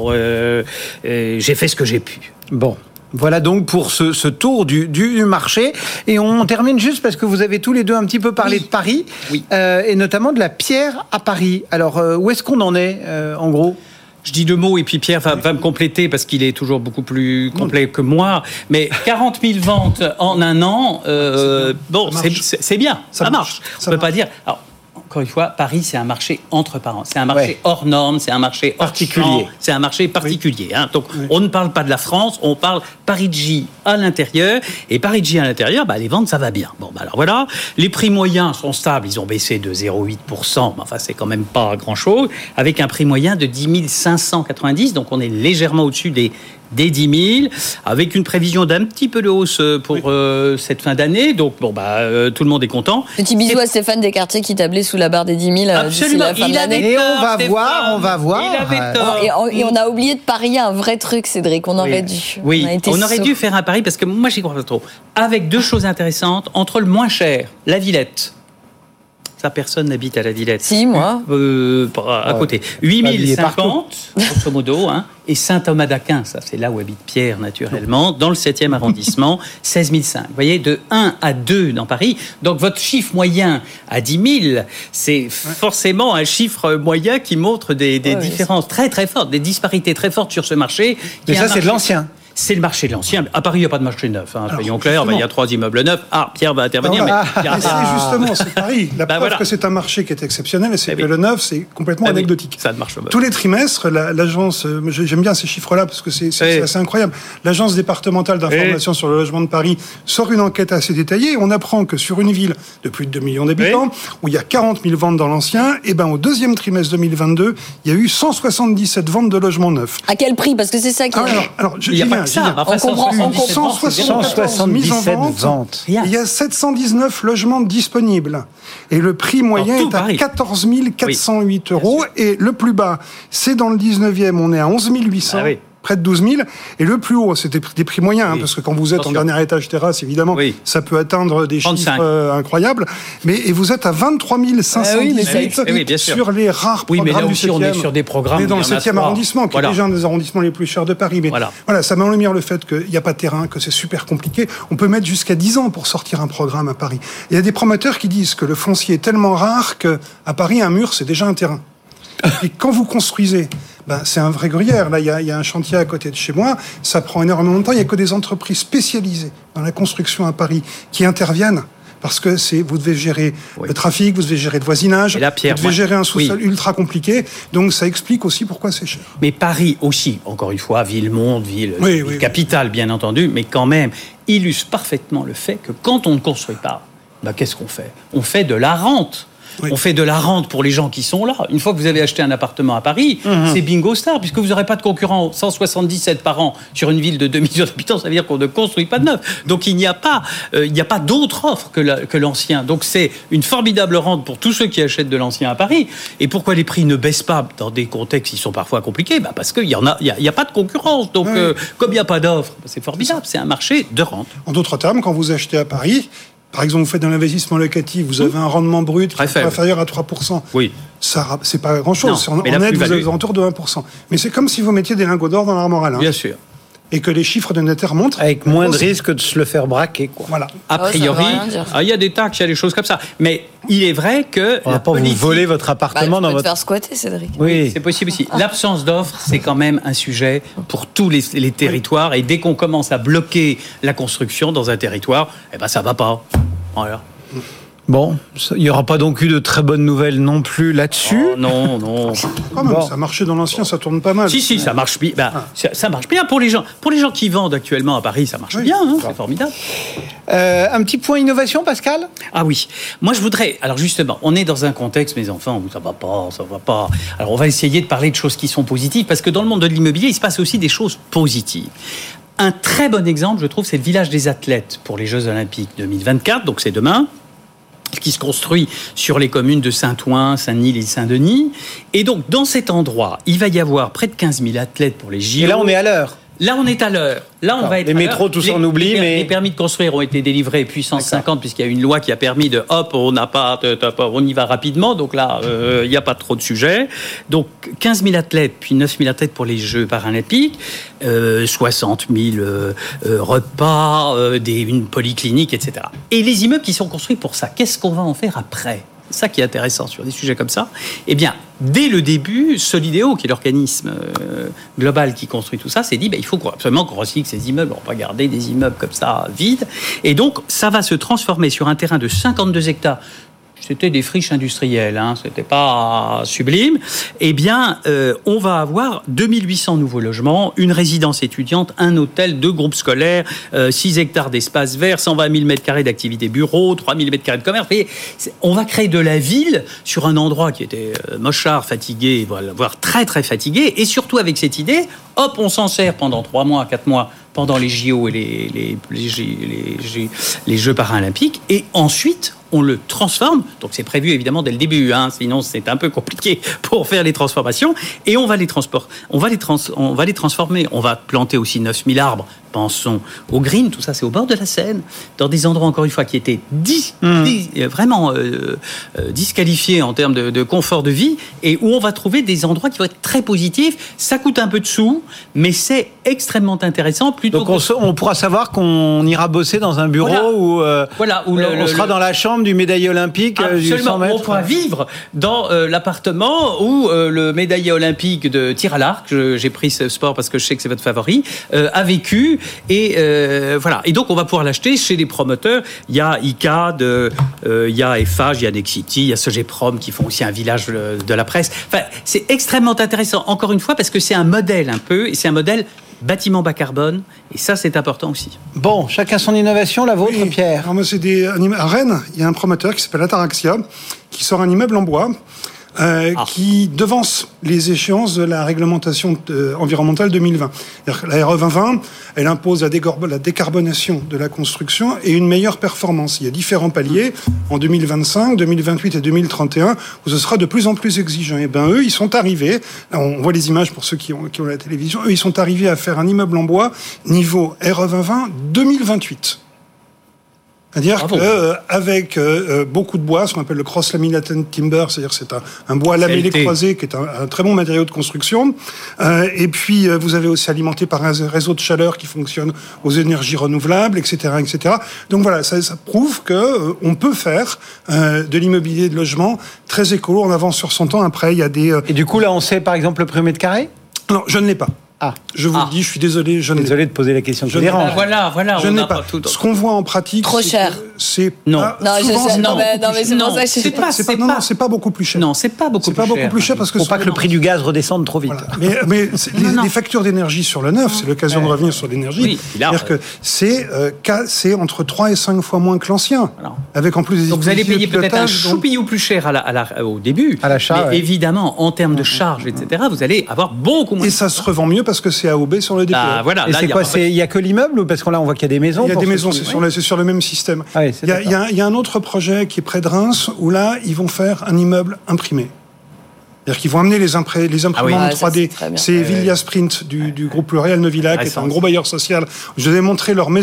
j'ai fait ce que j'ai pu. Bon. Voilà donc pour ce tour du marché. Et on termine juste parce que vous avez tous les deux un petit peu parlé de Paris, et notamment de la pierre à Paris. Alors, où est-ce qu'on en est, en gros ? Je dis 2 mots et puis Pierre va me compléter parce qu'il est toujours beaucoup plus complet que moi. Mais 40 000 ventes en un an, c'est bien, ça marche. On ne peut pas dire... Alors, encore une fois, Paris, c'est un marché entre parents. C'est un marché hors norme, c'est un marché particulier. C'est un marché particulier. Donc, on ne parle pas de la France, on parle Parigi à l'intérieur. Et Parigi à l'intérieur, les ventes, ça va bien. Alors voilà. Les prix moyens sont stables. Ils ont baissé de 0,8%. Enfin, c'est quand même pas grand-chose. Avec un prix moyen de 10 590. Donc, on est légèrement au-dessus des 10 000, avec une prévision d'un petit peu de hausse pour cette fin d'année. Donc, tout le monde est content. Petit bisou à Stéphane Descartiers qui tablait sous la barre des 10 000 d'ici la fin de l'année. Et on va voir. Il avait tort. Et on a oublié de parier un vrai truc, Cédric. On aurait dû. Oui, on aurait dû faire un pari parce que moi, j'y crois pas trop. Avec 2 choses intéressantes. Entre le moins cher, la Villette. Ça, personne n'habite à la Villette. Si, moi. À côté. 8 050, grosso modo, et Saint-Thomas d'Aquin, ça c'est là où habite Pierre naturellement, dans le 7e arrondissement, 16 500. Vous voyez, de 1 à 2 dans Paris. Donc votre chiffre moyen à 10 000, c'est forcément un chiffre moyen qui montre des différences très très fortes, des disparités très fortes sur ce marché. Mais ça, c'est de l'ancien. C'est le marché de l'ancien. À Paris, il n'y a pas de marché neuf. Soyons clairs, il y a 3 immeubles neufs. Pierre va intervenir. C'est Paris. La preuve que c'est un marché qui est exceptionnel, et c'est que le neuf, c'est complètement anecdotique. Ça ne marche pas. Tous les trimestres, l'agence, j'aime bien ces chiffres-là parce que c'est assez incroyable. L'agence départementale d'information sur le logement de Paris sort une enquête assez détaillée. On apprend que sur une ville de plus de 2 millions d'habitants, où il y a 40 000 ventes dans l'ancien, et au 2e trimestre 2022, il y a eu 177 ventes de logements neufs. À quel prix ? Parce que c'est ça qui est... On comprend. 174 mises en vente. Il y a 719 logements disponibles. Et le prix moyen est à 14 408 euros. Et le plus bas, c'est dans le 19e, on est à 11 800. Près de 12 000. Et le plus haut, c'était des prix moyens, parce que quand vous êtes en dernier étage terrasse, évidemment, ça peut atteindre des chiffres incroyables. Et vous êtes à 23 518 sur les rares programmes du 7e. On est sur des programmes. Mais dans le 7e arrondissement, qui est déjà un des arrondissements les plus chers de Paris. Mais voilà, ça met en lumière le fait qu'il n'y a pas de terrain, que c'est super compliqué. On peut mettre jusqu'à 10 ans pour sortir un programme à Paris. Il y a des promoteurs qui disent que le foncier est tellement rare qu'à Paris, un mur, c'est déjà un terrain. Et quand vous construisez, c'est un vrai gruyère. Là, il y a un chantier à côté de chez moi. Ça prend énormément de temps. Il n'y a que des entreprises spécialisées dans la construction à Paris qui interviennent. Parce que vous devez gérer le trafic, vous devez gérer le voisinage, vous devez gérer un sous-sol ultra compliqué. Donc, ça explique aussi pourquoi c'est cher. Mais Paris aussi, encore une fois, ville-monde, ville capitale, bien entendu, mais quand même, illustre parfaitement le fait que quand on ne construit pas, qu'est-ce qu'on fait ? On fait de la rente. On fait de la rente pour les gens qui sont là. Une fois que vous avez acheté un appartement à Paris, c'est bingo star, puisque vous n'aurez pas de concurrents. 177 par an sur une ville de 2 millions d'habitants, ça veut dire qu'on ne construit pas de neuf. Donc il n'y a pas d'autre offre que l'ancien. Donc c'est une formidable rente pour tous ceux qui achètent de l'ancien à Paris. Et pourquoi les prix ne baissent pas dans des contextes qui sont parfois compliqués ? Parce qu'il n'y a pas de concurrence. Donc comme il n'y a pas d'offre, c'est formidable. C'est un marché de rente. En d'autres termes, quand vous achetez à Paris, par exemple, vous faites de l'investissement locatif, vous avez un rendement brut qui est inférieur à 3%. Oui. Ça, c'est pas grand-chose. En net, vous avez autour de 1%. Mais c'est comme si vous mettiez des lingots d'or dans l'armoire à linge. Bien sûr. et que les chiffres de notaire montrent. Avec moins de risque de se le faire braquer, quoi. Voilà. A priori, il y a des taxes, il y a des choses comme ça. Mais il est vrai que... On va pas vous voler votre appartement dans votre... faire squatter, Cédric. Oui, c'est possible aussi. L'absence d'offres, c'est quand même un sujet pour tous les territoires. Et dès qu'on commence à bloquer la construction dans un territoire, ça va pas. Voilà. Bon, il n'y aura pas donc eu de très bonnes nouvelles non plus là-dessus. Oh, non. Quand même, ça marchait dans l'ancien, ça tourne pas mal. Si, ça marche bien. Ça marche bien pour les gens. Pour les gens qui vendent actuellement à Paris, ça marche bien. C'est formidable. Un petit point innovation, Pascal ? Ah oui. Moi, je voudrais... Alors justement, on est dans un contexte, mes enfants, où ça va pas. Alors on va essayer de parler de choses qui sont positives, parce que dans le monde de l'immobilier, il se passe aussi des choses positives. Un très bon exemple, je trouve, c'est le village des athlètes pour les Jeux Olympiques 2024, donc c'est demain, qui se construit sur les communes de Saint-Ouen, Saint-Denis et Saint-Denis. Et donc, dans cet endroit, il va y avoir près de 15 000 athlètes pour les JO. Et là, on est à l'heure. Là, on est à l'heure. Là, on va être. Les métros, tout ça, on oublie, mais. Les permis de construire ont été délivrés puissance 50, puisqu'il y a une loi qui a permis de. On y va rapidement. Donc là, il n'y a pas trop de sujets. Donc, 15 000 athlètes, puis 9 000 athlètes pour les Jeux paralympiques, 60 000 repas, une polyclinique, etc. Et les immeubles qui sont construits pour ça, qu'est-ce qu'on va en faire après ? C'est ça qui est intéressant sur des sujets comme ça. Eh bien, dès le début, Solideo, qui est l'organisme global qui construit tout ça, s'est dit il faut absolument qu'on recycle ces immeubles. On va garder des immeubles comme ça vides. Et donc, ça va se transformer sur un terrain de 52 hectares. C'était des friches industrielles, c'était pas sublime. Eh bien, on va avoir 2800 nouveaux logements, une résidence étudiante, un hôtel, 2 groupes scolaires, 6 hectares d'espace vert, 120 000 m² d'activité bureau, 3 000 m² de commerce. On va créer de la ville sur un endroit qui était mochard, fatigué, voire très très fatigué. Et surtout avec cette idée, on s'en sert pendant 3 mois, 4 mois, pendant les JO et les Jeux paralympiques. Et ensuite, on le transforme. Donc c'est prévu évidemment dès le début, sinon c'est un peu compliqué pour faire les transformations. Et on va les transformer. On va planter aussi 9000 arbres. Pensons au green, tout ça c'est au bord de la Seine, dans des endroits encore une fois qui étaient vraiment disqualifiés en termes de confort de vie, et où on va trouver des endroits qui vont être très positifs. Ça coûte un peu de sous, mais c'est extrêmement intéressant. Donc on pourra savoir qu'on ira bosser dans un bureau où on sera dans la chambre du médaillé olympique. Absolument, du 100 mètres. on pourra vivre dans l'appartement où le médaillé olympique de tir à l'arc, j'ai pris ce sport parce que je sais que c'est votre favori, a vécu. Et voilà. Et donc on va pouvoir l'acheter chez des promoteurs. Il y a ICAD, il y a Eiffage, il y a Nexity, il y a Sogeprom qui font aussi un village de la presse. Enfin, c'est extrêmement intéressant, encore une fois, parce que c'est un modèle un peu, et c'est un modèle bâtiment bas carbone, et ça c'est important aussi. Bon, chacun son innovation, la vôtre, Pierre. Alors moi, à Rennes, il y a un promoteur qui s'appelle Ataraxia, qui sort un immeuble en bois, qui devance les échéances de la réglementation environnementale 2020. La RE 2020, elle impose la décarbonation de la construction et une meilleure performance. Il y a différents paliers en 2025, 2028 et 2031 où ce sera de plus en plus exigeant. Et eux, ils sont arrivés, on voit les images pour ceux qui ont la télévision, eux, ils sont arrivés à faire un immeuble en bois niveau RE 2020 2028. C'est-à-dire qu'avec beaucoup de bois, ce qu'on appelle le cross-laminated timber, c'est-à-dire que c'est un bois lamellé croisé qui est un très bon matériau de construction. Et puis, vous avez aussi alimenté par un réseau de chaleur qui fonctionne aux énergies renouvelables, etc., etc. Donc voilà, ça prouve que on peut faire de l'immobilier de logement très écolo. On avance sur son temps. Après, il y a des... Et du coup, là, on sait, par exemple, le prix au mètre carré ? Non, je ne l'ai pas. Je vous le dis, je suis désolé. Désolé de poser la question qui dérange. Voilà. Je n'ai pas. Ce qu'on voit en pratique, trop cher. C'est non, c'est pas beaucoup plus cher. Non, c'est pas beaucoup plus cher parce que faut pas que le prix du gaz redescende trop vite. Voilà. Mais les factures d'énergie sur le neuf, c'est l'occasion de revenir sur l'énergie. Oui, c'est-à-dire que c'est entre 3 et 5 fois moins que l'ancien. Avec en plus des. Donc vous allez payer peut-être un choupillou plus cher au début, à l'achat. Mais évidemment, en termes de charges, etc., vous allez avoir beaucoup moins. Et ça se revend mieux parce que c'est AOB sur le DPE. Voilà. Et c'est quoi ? Il y a que l'immeuble ou parce que là on voit qu'il y a des maisons ? Il y a des maisons, c'est sur le même système. Il y a un autre projet qui est près de Reims où là ils vont faire un immeuble imprimé. C'est-à-dire qu'ils vont amener les imprimantes 3D. C'est Villia Sprint du groupe L'Oréal Novillac, qui est un gros bailleur social. Je vais montrer leur maison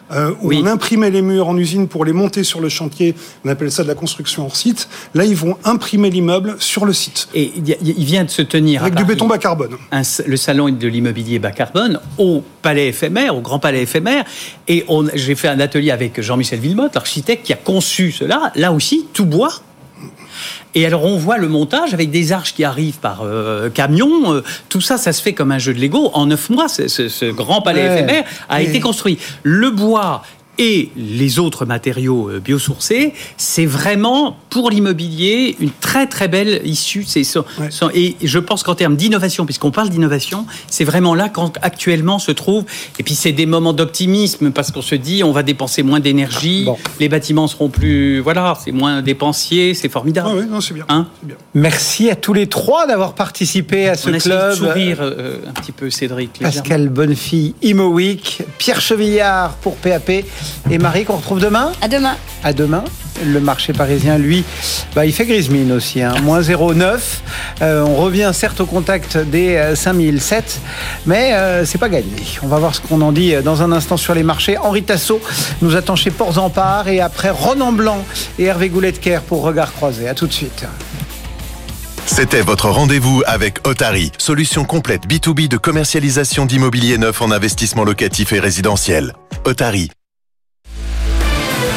où on imprimait les murs en usine pour les monter sur le chantier. On appelle ça de la construction hors site. Là, ils vont imprimer l'immeuble sur le site. Et il vient de se tenir avec du béton bas carbone. Le salon de l'immobilier bas carbone au Palais éphémère, au Grand Palais éphémère. Et j'ai fait un atelier avec Jean-Michel Villemotte, l'architecte qui a conçu cela. Là aussi, tout bois. Et alors on voit le montage avec des arches qui arrivent par camion. Tout ça, ça se fait comme un jeu de Lego. En 9 mois, ce grand palais éphémère a été construit. Le bois et les autres matériaux biosourcés, c'est vraiment pour l'immobilier une très très belle issue. Et je pense qu'en termes d'innovation, puisqu'on parle d'innovation, c'est vraiment là qu'actuellement se trouve. Et puis c'est des moments d'optimisme parce qu'on se dit on va dépenser moins d'énergie, les bâtiments seront plus, c'est moins dépensier, c'est formidable. Oui, non, c'est bien. C'est bien. Merci à tous les trois d'avoir participé à ce club. On a essayé de sourire un petit peu, Cédric. Pascal Bonnefille, Imo Week, Pierre Chevillard pour PAP. Et Marie, qu'on retrouve demain ? À demain. À demain. Le marché parisien, lui, il fait grise mine aussi, moins 0,9. On revient certes au contact des 5007, mais c'est pas gagné. On va voir ce qu'on en dit dans un instant sur les marchés. Henri Tassot nous attend chez Ports-en-Par et après Ronan Blanc et Hervé Goulet-Kerr pour Regard Croisé. À tout de suite. C'était votre rendez-vous avec Otari, solution complète B2B de commercialisation d'immobilier neuf en investissement locatif et résidentiel. Otari.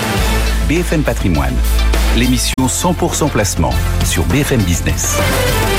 BFM Patrimoine, l'émission 100% placement sur BFM Business.